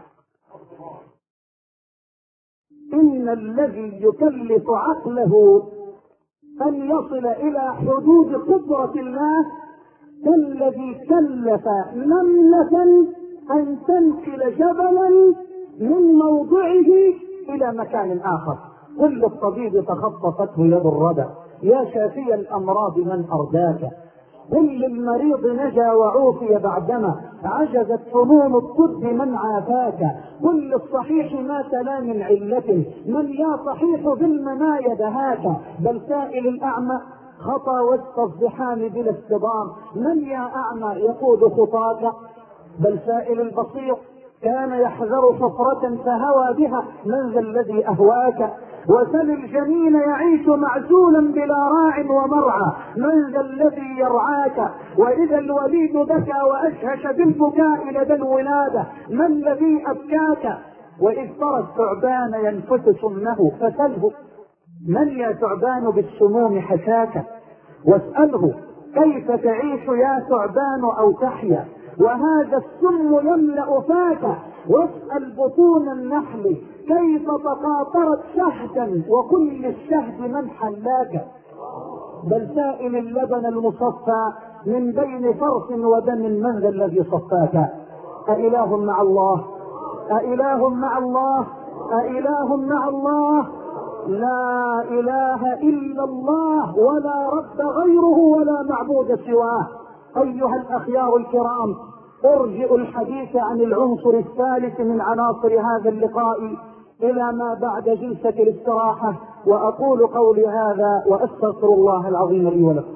إن الذي يكلف عقله أن يصل إلى حدود قدرة الله كالذي كلف نملة أن تنقل جبلا من موضعه إلى مكان آخر. كل الطبيب تخطفته يد الردى، يا شافي الأمراض من أرداك، قل للمريض نجا وعوفي بعدما عجزت فنون الطب من عافاك. قل للصحيح ما تلا من علة من يا صحيح بالمنايا دهاك. بل سائل الأعمى خطى وسط الزحام بلا اصطدام من يا أعمى يقود خطاك. بل سائل البصير كان يحذر صفرة فهوى بها من ذا الذي أهواك. وسل الجنين يعيش معزولا بلا راع ومرعى من ذا الذي يرعاك. وإذا الوليد بكى وأشهش بالبكاء لدى الولادة ما الذي أبكاك. وإذ ترى الثعبان ينفث سمه فسله من يا ثعبان بالسموم حشاك. واسأله كيف تعيش يا ثعبان أو تحيا وهذا السم يملأ فاك. واسأل بطون النحل كيف تقاطرت شهدا وكل الشهد من حلاك. بل سائل اللبن المصفى من بين فرث ودم من ذا الذي صفاك. أإله مع الله أإله مع الله أإله مع الله. لا إله إلا الله ولا رب غيره ولا معبود سواه. أيها الأخيار الكرام، أرجئ الحديث عن العنصر الثالث من عناصر هذا اللقاء إلى ما بعد جلسة الاستراحة، وأقول قولي هذا وأستغفر الله العظيم لي ولكم.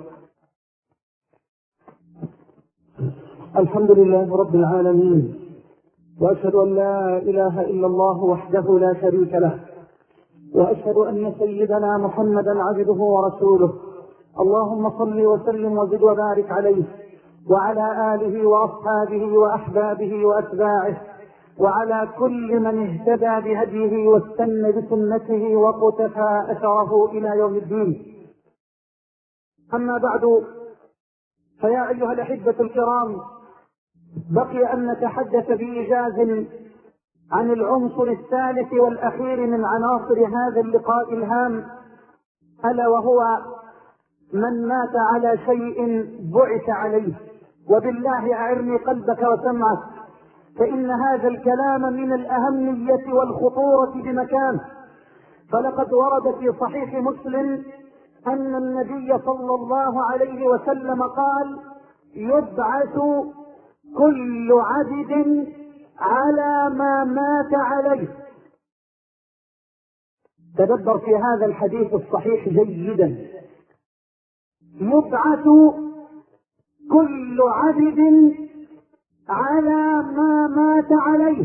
الحمد لله رب العالمين، وأشهد أن لا إله إلا الله وحده لا شريك له، وأشهد أن سيدنا محمدا عبده ورسوله. اللهم صل وسلم وزد وبارك عليه وعلى آله وأصحابه وأحبابه وأتباعه وعلى كل من اهتدى بهديه واستنى بسنته وقتفى أثره إلى يوم الدين. أما بعد، فيا أيها الأحبة الكرام، بقي أن نتحدث بإيجاز عن العنصر الثالث والأخير من عناصر هذا اللقاء الهام، ألا وهو من مات على شيء بعث عليه. وبالله أعرني قلبك وسمعك، فإن هذا الكلام من الأهمية والخطورة بمكان. فلقد ورد في صحيح مسلم أن النبي صلى الله عليه وسلم قال: يبعث كل عبد على ما مات عليه. تدبر في هذا الحديث الصحيح جيدا. يبعث كل عبد على ما مات عليه.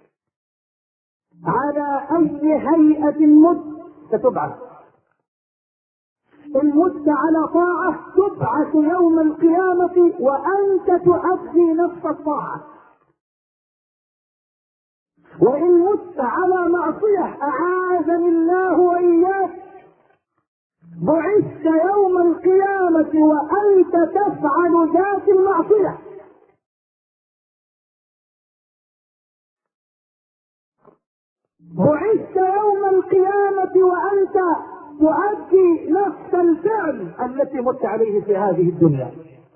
على أي هيئة مت ستبعث. إن مت على طاعة تبعث يوم القيامة وأنت تؤدي نفس الطاعة، وإن مت على معصية أعاذني الله وإياك بعثت يوم القيامة وأنت تفعل ذات المعصية. بعثت يوم القيامة وأنت تؤدي نفس الفعل التي مت عليه في هذه الدنيا.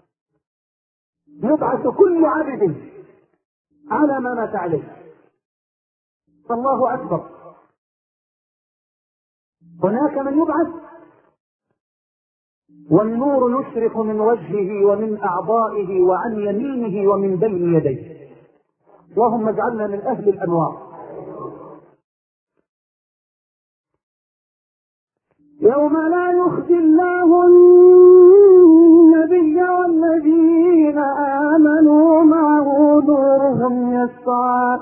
يبعث كل عبد على ما مات عليه. الله أكبر. هناك من يبعث والنور يشرق من وجهه ومن أعضائه وعن يمينه ومن بين يديه. اللهم اجعلنا من أهل الأنوار. يوم لا يخزي الله النبي والذين آمنوا معه نورهم يسعى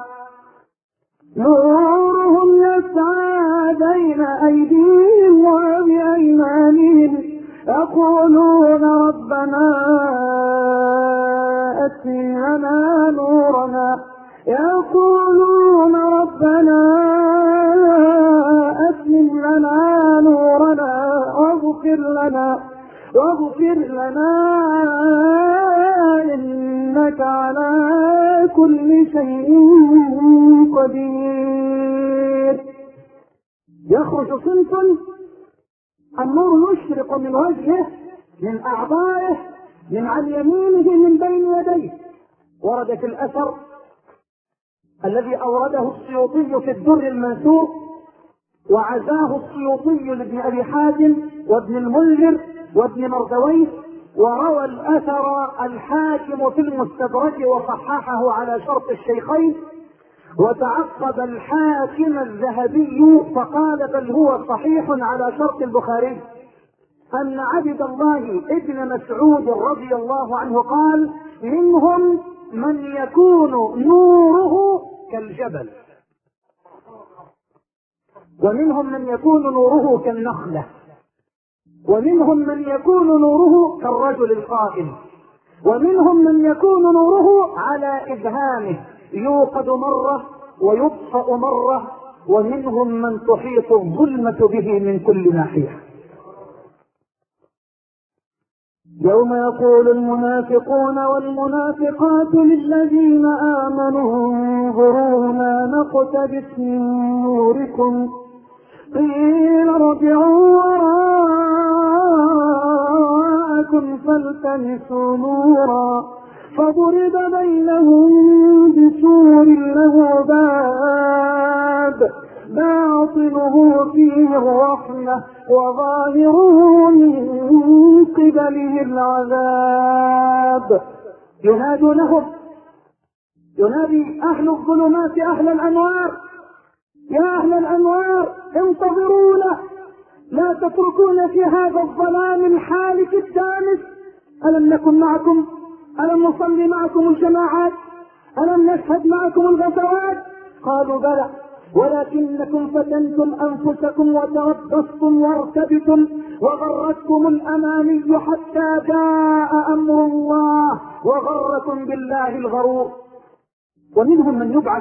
نورهم يسعى بين أيديهم وبأيمانهم يقولون ربنا أتم لنا نورنا يقولون ربنا أتم لنا نورنا واغفر لنا واغفر لنا إنك على كل شيء قدير. يخرج صنف النور يشرق من وجهه من أعضائه من عن يمينه من بين يديه. ورد في الأثر الذي أورده السيوطي في الدر المنثور وعزاه السيوطي لابن أبي حاتم وابن المنذر وابن مردويه وروى الأثر الحاكم في المستدرك وصححه على شرط الشيخين، وتعقب الحاكم الذهبي فقال بل هو صحيح على شرط البخاري، أن عبد الله ابن مسعود رضي الله عنه قال: منهم من يكون نوره كالجبل، ومنهم من يكون نوره كالنخلة، ومنهم من يكون نوره كالرجل القائم، ومنهم من يكون نوره على إبهامه يوقد مرة ويطفأ مرة، ومنهم من تحيط الظلمة به من كل ناحية. يوم يقول المنافقون والمنافقات للذين آمنوا انظرونا نقتبس من نوركم قيل ارجعوا وراءكم فالتمسوا نورا فضرب بينهم بسور له باب باطنه فيه الرحمة وظاهره من قبله العذاب. ينادونهم، ينادي أهل الظلمات أهل الأنوار: يا أهل الأنوار انتظرونا، لا تتركون في هذا الظلام الحالك الدامس. ألم نكن معكم؟ ألم نصلي معكم الجماعات؟ ألم نشهد معكم الغزوات؟ قالوا بلى، ولكنكم فتنتم أنفسكم وتربصتم وارتبتم وغرتكم الأماني حتى جاء أمر الله وغركم بالله الغرور. ومنهم من يبعث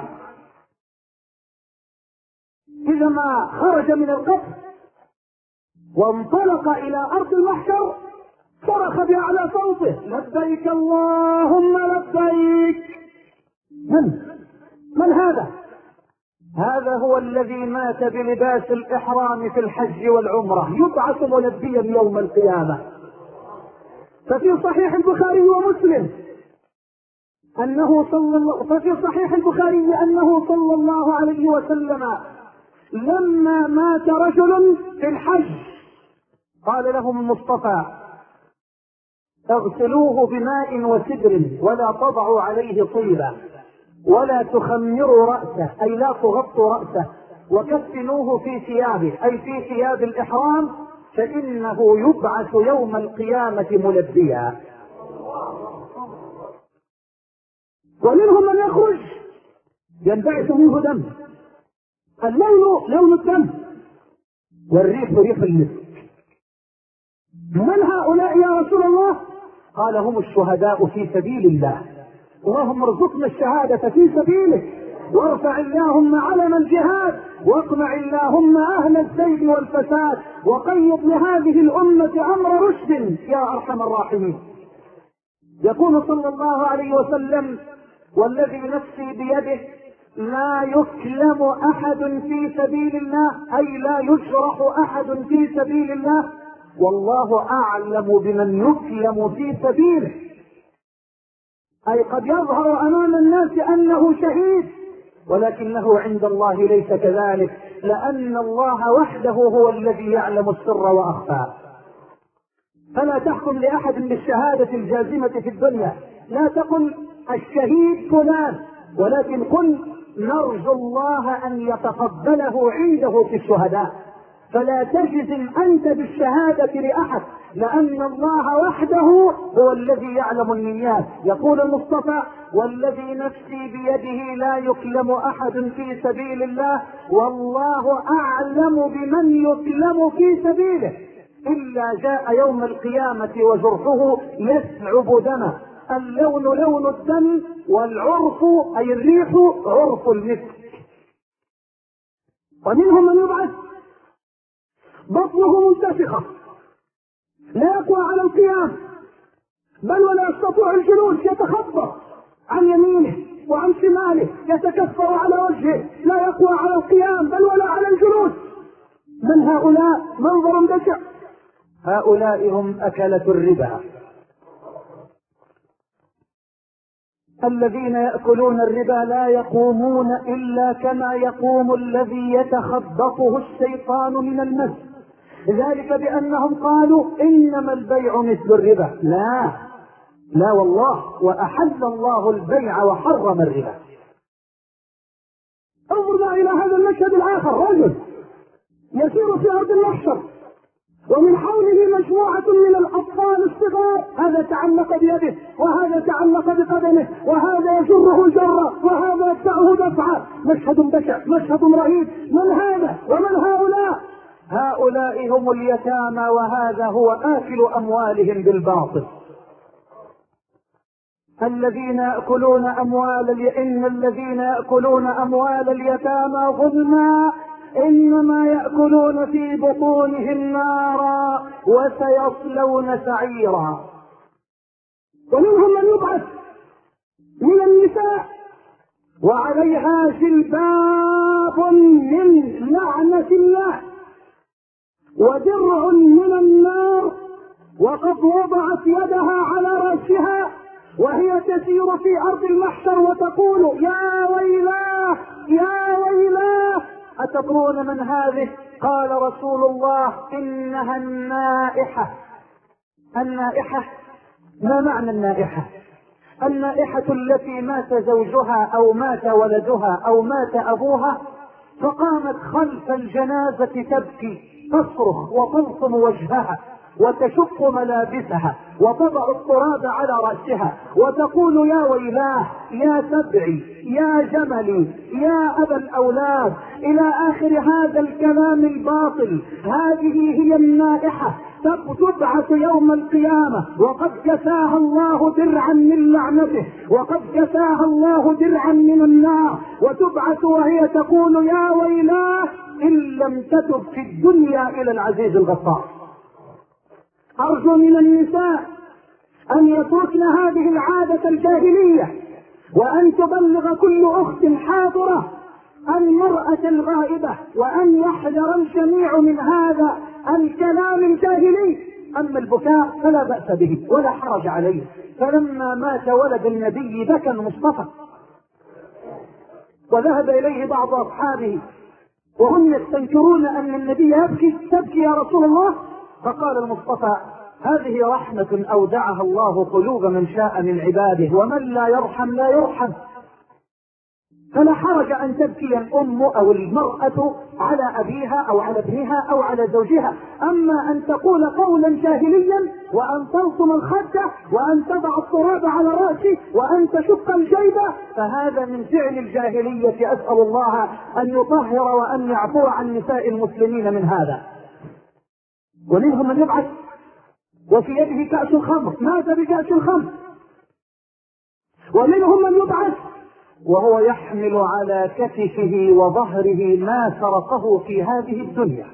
إذا ما خرج من القبر وانطلق إلى أرض المحشر صرخ بأعلى صوته: لبيك اللهم لبيك. من؟ من هذا؟ هذا هو الذي مات بلباس الإحرام في الحج والعمرة، يبعث ملبيا يوم القيامة. ففي صحيح البخاري ومسلم أنه صلى الله ففي صحيح البخاري أنه صلى الله عليه وسلم لما مات رجل في الحج قال لهم المصطفى: اغسلوه بماء وسدر ولا تضعوا عليه طيبا ولا تخمروا رأسه، أي لا تغطوا رأسه، وكفنوه في ثيابه، أي في ثياب الإحرام، فإنه يبعث يوم القيامة ملبيا. ومنهم من يخرج ينبعث منه دم، اللون لون الدم والريح ريح المسك. من هؤلاء يا رسول الله؟ قال: هم الشهداء في سبيل الله. اللهم ارزقنا الشهادة في سبيلك، وارفع اللهم علم الجهاد، واقمع اللهم أهل الزيغ والفساد، وقيض لهذه الأمة أمر رشد يا أرحم الراحمين. يقول صلى الله عليه وسلم: والذي نفسي بيده لا يكلم أحد في سبيل الله، أي لا يجرح أحد في سبيل الله، والله أعلم بمن يكلم في سبيله، أي قد يظهر أمام الناس أنه شهيد، ولكنه عند الله ليس كذلك، لأن الله وحده هو الذي يعلم السر وأخفى. فلا تحكم لأحد بالشهادة الجازمة في الدنيا، لا تقل الشهيد فلان، ولكن قل نرجو الله أن يتقبله عنده في الشهداء. فلا تجزم أنت بالشهادة لأحد، لأن الله وحده هو الذي يعلم النيات. يقول المصطفى: والذي نفسي بيده لا يكلم أحد في سبيل الله، والله أعلم بمن يكلم في سبيله، إلا جاء يوم القيامة وجرحه يسعب دمه. اللون لون الدم، والعرف أي الريح عرف المسك. ومنهم من يبعث بطنه منتفخة لا يقوى على القيام، بل ولا يستطيع الجلوس، يتخبط عن يمينه وعن شماله، يتكفر على وجهه، لا يقوى على القيام بل ولا على الجلوس. من هؤلاء؟ منظر بشع. هؤلاء هم أكلة الربا، الذين يأكلون الربا لا يقومون إلا كما يقوم الذي يتخبطه الشيطان من المس، ذلك بأنهم قالوا إنما البيع مثل الربا. لا لا والله، وأحل الله البيع وحرم الربا. انظرنا إلى هذا المشهد الآخر، رجل يسير في أرض المحشر ومن حوله مجموعة من الأطفال الصغار، هذا تعلق بيده وهذا تعلق بقدمه وهذا يجره جرة وهذا يدفعه دفعة. مشهد بشع، مشهد رهيب. من هذا ومن هؤلاء؟ هؤلاء هم اليتامى، وهذا هو آكل أموالهم بالباطل. الذين يأكلون أموال ال... إن الذين يأكلون أموال اليتامى ظلما إنما يأكلون في بطونهم نارا وسيصلون سعيرا. ومنهم من يبعث من النساء وعليها جلباب من لعنة الله ودرع من النار، وقد وضعت يدها على رأسها وهي تسير في أرض المحشر وتقول يا ويلاه يا ويلاه. أتدرون من هذه؟ قال رسول الله إنها النائحة. النائحة، ما معنى النائحة؟ النائحة التي مات زوجها أو مات ولدها أو مات أبوها فقامت خلف الجنازة تبكي، تصرخ وتلطم وجهها وتشق ملابسها وتضع التراب على رأسها وتقول يا ويلاه يا سبعي يا جملي يا أبا الأولاد، إلى آخر هذا الكلام الباطل. هذه هي النائحة، تبعث يوم القيامة وقد كساها الله درعا من لعنته وقد كساها الله درعا من النار، وتبعث وهي تقول يا ويلاه إن لم تتب في الدنيا إلى العزيز الغفار. أرجو من النساء أن يتركن هذه العادة الجاهلية، وأن تبلغ كل أخت حاضرة المرأة الغائبة، وأن يحذر الجميع من هذا الكلام الجاهلي. أما البكاء فلا بأس به ولا حرج عليه. فلما مات ولد النبي بكى المصطفى، وذهب إليه بعض أصحابه وهم يستنكرون أن النبي يبكي. تبكي يا رسول الله؟ فقال المصطفى هذه رحمة أودعها الله قلوب من شاء من عباده، ومن لا يرحم لا يرحم. فلا حرج أن تبكي الأم أو المرأة على أبيها أو على ابنها أو على زوجها. أما أن تقول قولا جاهليا وأن تلطم الخدة وأن تضع التراب على رأسه وأن تشق الجيبة فهذا من فعل الجاهلية. أسأل الله أن يطهر وأن يعفو عن نساء المسلمين من هذا. ومنهم من يبعث وفي يده كأس الخمر، مات بكأس الخمر. ومنهم من يبعث وهو يحمل على كتفه وظهره ما سرقه في هذه الدنيا.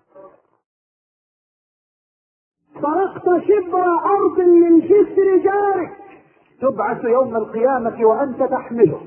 سرقت شبر أرض من جسر جارك، تبعث يوم القيامة وأنت تحمله.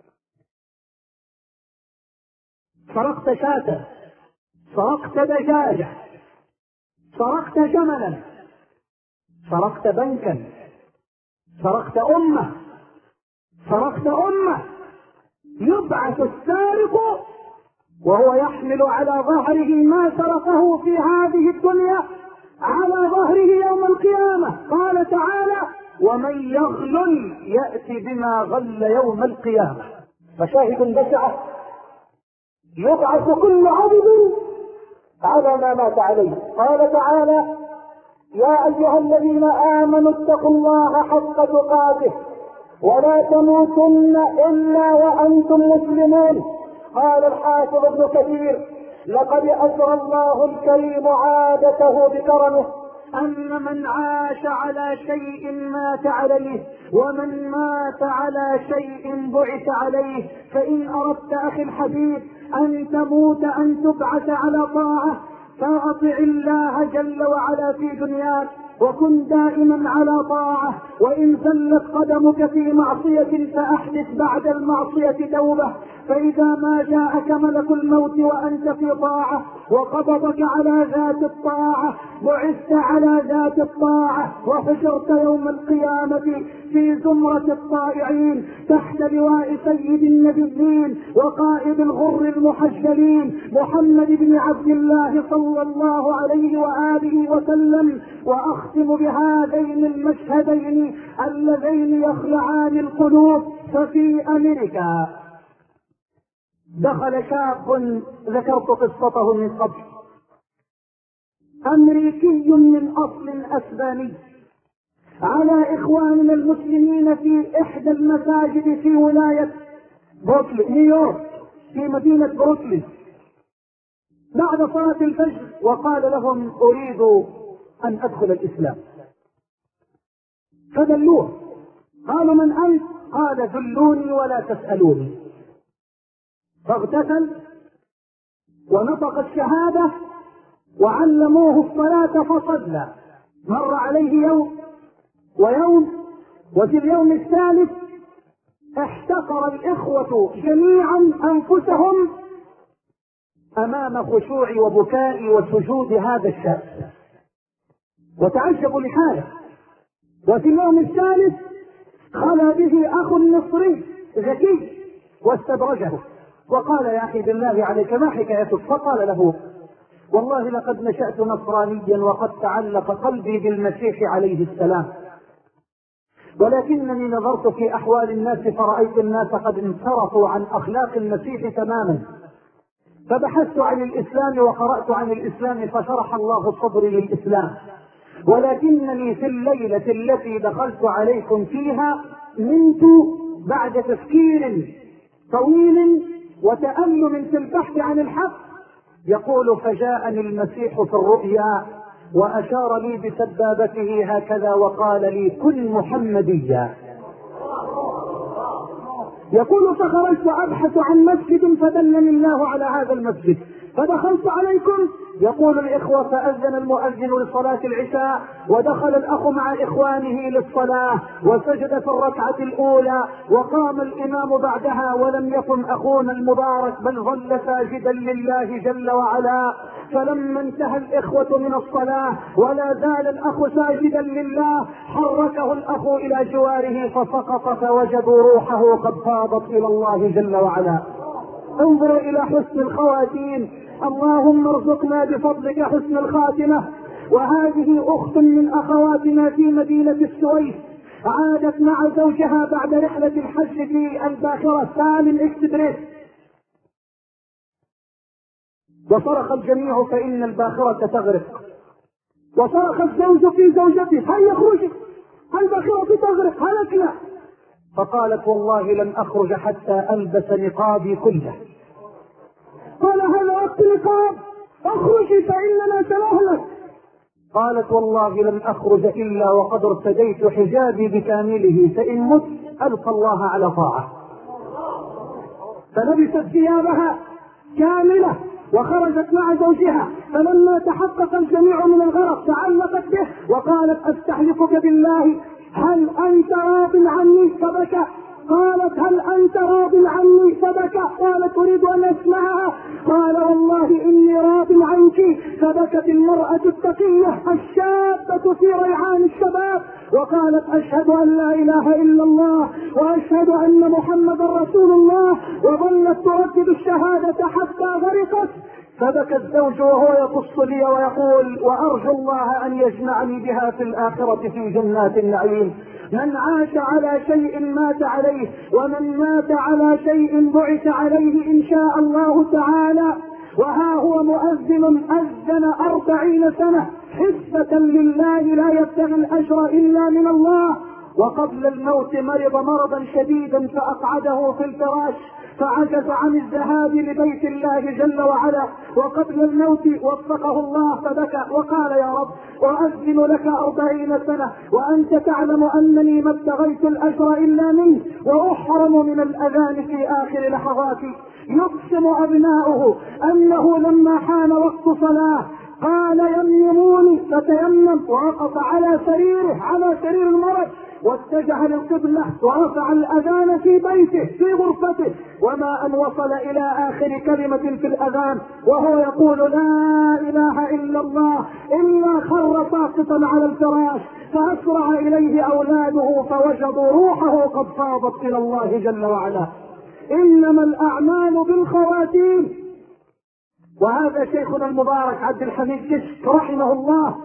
سرقت شاة، سرقت دجاجة، سرقت جملا، سرقت بنكا، سرقت أمة، سرقت أمة. يبعث السارق وهو يحمل على ظهره ما سرقه في هذه الدنيا على ظهره يوم القيامة. قال تعالى ومن يغلل يأتي بما غل يوم القيامة. مشاهد بشعة. يبعث كل عبد على ما مات عليه. قال تعالى يا أيها الذين آمنوا اتقوا الله حق تقاته ولا تموتن إلا وأنتم مسلمون. قال الحافظ ابن كثير لقد أسرى الله الكريم عادته بكرمه أن من عاش على شيء مات عليه، ومن مات على شيء بعث عليه. فإن أردت أخي الحبيب أن تموت أن تبعث على طاعة فأطع الله جل وعلا في دنياك وكن دائما على طاعة، وإن زلت قدمك في معصية فأحدث بعد المعصية توبة، فإذا ما جاءك ملك الموت وأنت في طاعة وقبضك على ذات الطاعة بعثت على ذات الطاعة وحشرت يوم القيامة في زمرة الطائعين تحت لواء سيد النبيين وقائد الغر المحجلين محمد بن عبد الله صلى الله عليه وآله وسلم. وأختم بهذين المشهدين اللذين يخلعان القلوب. ففي أمريكا دخل شاب ذكرت قصته من قبل، أمريكي من أصل أسباني، على إخواننا المسلمين في إحدى المساجد في ولاية بروكلين نيويورك في مدينة بروكلين بعد صلاة الفجر، وقال لهم أريد أن أدخل الإسلام. فدلوه، قالوا من أنت؟ قال دلوني ولا تسألوني. فاغتسل ونطق الشهادة وعلموه الصلاة فصلى. مر عليه يوم ويوم، وفي اليوم الثالث احتقر الإخوة جميعا أنفسهم أمام خشوع وبكاء وسجود هذا الشاب، وتعجبوا لحاله. وفي اليوم الثالث خلى به أخ مصري ذكي واستدرجه وقال يا أخي بالله عليك ما حكايتك؟ فقال له والله لقد نشأت نصرانيا وقد تعلق قلبي بالمسيح عليه السلام، ولكنني نظرت في أحوال الناس فرأيت الناس قد انصرفوا عن أخلاق المسيح تماما، فبحثت عن الإسلام وقرأت عن الإسلام فشرح الله صدري للإسلام، ولكنني في الليلة التي دخلت عليكم فيها نمت بعد تفكير طويل وتأمل في البحث عن الحق. يقول فجاءني المسيح في الرؤيا وأشار لي بسبابته هكذا وقال لي كن محمديا. يقول فخرجت أبحث عن مسجد فدلني الله على هذا المسجد فدخلت عليكم. يقول الإخوة فأذن المؤذن لصلاة العشاء ودخل الأخ مع إخوانه للصلاة وسجد في الركعة الأولى وقام الإمام بعدها ولم يقم أخونا المبارك بل ظل ساجدا لله جل وعلا. فلما انتهى الإخوة من الصلاة ولا زال الأخ ساجدا لله حركه الأخ إلى جواره فسقط فوجدوا روحه قد فاضت إلى الله جل وعلا. انظروا إلى حسن الخواتيم، اللهم ارزقنا بفضلك حسن الخاتمة. وهذه أخت من أخواتنا في مدينة السويس عادت مع زوجها بعد رحلة الحج في الباخرة سالم اكسبريس، وصرخ الجميع فإن الباخرة تغرق، وصرخ الزوج في زوجته هيا اخرجي الباخرة تغرق هلكنا. فقالت والله لن أخرج حتى ألبس نقابي كله. قال هذا وقت نقاب اخرجي فإننا سنهلك. قالت والله لن أخرج إلا وقد ارتديت حجابي بكامله فإن مت ألقى الله على طاعة. فلبست ثيابها كاملة وخرجت مع زوجها، فلما تحقق الجميع من الغرق تعلقت به وقالت أستحلفك بالله هل أنت راض عني؟ فبكى. قالت هل أنت راض عني؟ فبكى. قالت أريد أن أسمعها. قال والله إني راض عنك. فبكت المرأة التقية الشابة في ريعان الشباب وقالت أشهد أن لا إله إلا الله وأشهد أن محمد رسول الله، وظلت تردد الشهادة حتى غرقت. فبكى الزوج وهو يقص لي ويقول وأرجو الله أن يجمعني بها في الآخرة في جنات النعيم. من عاش على شيء مات عليه، ومن مات على شيء بعث عليه إن شاء الله تعالى. وها هو مؤذن أذن أربعين سنة حسبة لله لا يبتغي الأجر إلا من الله، وقبل الموت مرض مرضا شديدا فأقعده في الفراش فعجز عن الذهاب لبيت الله جل وعلا، وقبل الموت وفقه الله فبكى وقال يا رب أؤذن لك أربعين سنة وأنت تعلم أنني ما ابتغيت الأجر إلا منك وأحرم من الأذان في آخر لحظاتي. يقسم أبناؤه أنه لما حان وقت صلاة قال يمنموني فتيمم ووقف على سريره على سرير المرض واتجه للقبلة ورفع الأذان في بيته في غرفته، وما أن وصل إلى آخر كلمة في الأذان وهو يقول لا إله إلا الله إلا خر ساقطا على الفراش، فأسرع إليه أولاده فوجدوا روحه قد فاضت إلى الله جل وعلا. إنما الأعمال بالخواتيم. وهذا شيخنا المبارك عبد الحميد كشك رحمه الله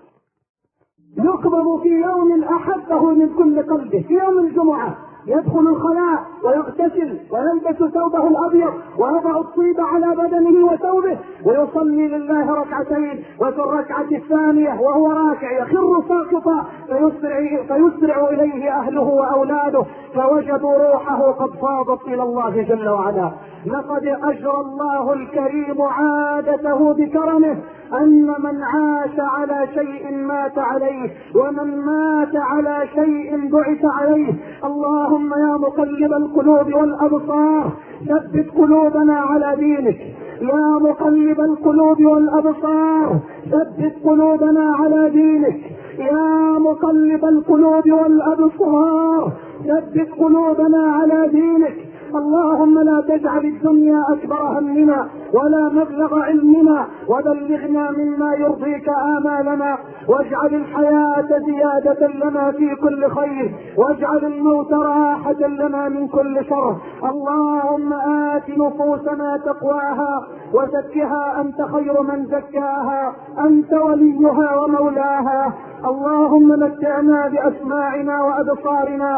يقبض في يوم أحبه من كل قلبه في يوم الجمعة، يدخل الخلاء ويغتسل ويلبس ثوبه الأبيض ويضع الطيب على بدنه وثوبه ويصلي لله ركعتين، وفي الركعة الثانية وهو راكع يخر ساقطا فيسرع, فيسرع إليه أهله وأولاده فوجدوا روحه قد فاضت إلى الله جل وعلا. لقد أجرى الله الكريم عادته بكرمه أن من عاش على شيء مات عليه، ومن مات على شيء بعث عليه. اللهم يا مقلب القلوب والأبصار ثبت قلوبنا على دينك، يا مقلب القلوب والأبصار ثبت قلوبنا على دينك، يا مقلب القلوب والأبصار ثبت قلوبنا على دينك. اللهم لا تجعل الدنيا أكبر همنا ولا مبلغ علمنا، وبلغنا مما يرضيك آمالنا، واجعل الحياة زيادة لنا في كل خير، واجعل الموت راحة لنا من كل شر. اللهم آت نفوسنا تقواها وزكها أنت خير من زكاها، أنت وليها ومولاها. اللهم متعنا بأسماعنا وأبصارنا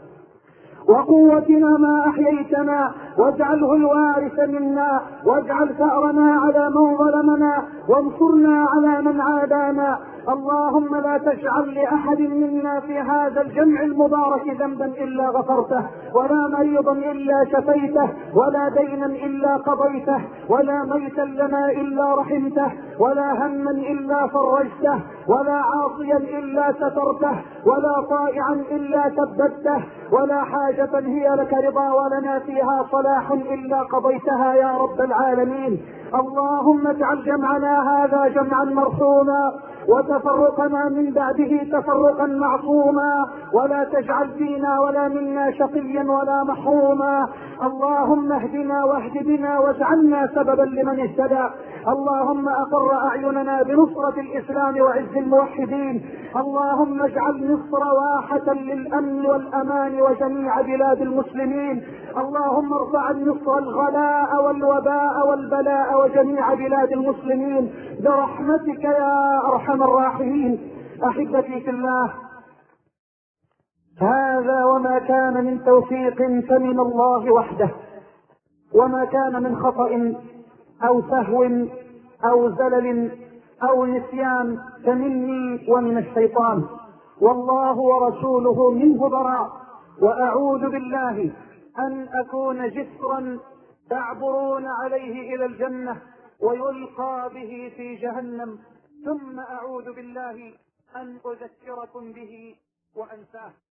وقوتنا ما أحييتنا، واجعله الوارث منا، واجعل ثأرنا على من ظلمنا، وانصرنا على من عادانا. اللهم لا تجعل لأحد منا في هذا الجمع المبارك ذنبا إلا غفرته، ولا مريضا إلا شفيته، ولا دينا إلا قضيته، ولا ميتا لنا إلا رحمته، ولا هما إلا فرجته، ولا عاصيا إلا سترته، ولا طائعا إلا ثبته، ولا حاجة هي لك رضا ولنا فيها صلاح إلا قضيتها يا رب العالمين. اللهم اجعل جمعنا هذا جمعا مرحوما، وتفرقنا من بعده تفرقا معصوما، ولا تجعل فينا ولا منا شقيا ولا محروما. اللهم اهدنا واهد بنا واجعلنا سببا لمن اهتدى. اللهم أقر أعيننا بنصرة الإسلام وعز الموحدين. اللهم اجعل مصر واحة للأمن والأمان وجميع بلاد المسلمين. اللهم ارفع عن مصر الغلاء والوباء والبلاء وجميع بلاد المسلمين برحمتك يا أرحم الراحمين. أحبتي في الله، هذا وما كان من توفيق فمن الله وحده، وما كان من خطأ أو سهو أو زلل أو نسيان فمني ومن الشيطان، والله ورسوله منه براء. وأعوذ بالله أن أكون جسرا تعبرون عليه إلى الجنة ويلقى به في جهنم، ثم أعوذ بالله أن أذكركم به وأنساه.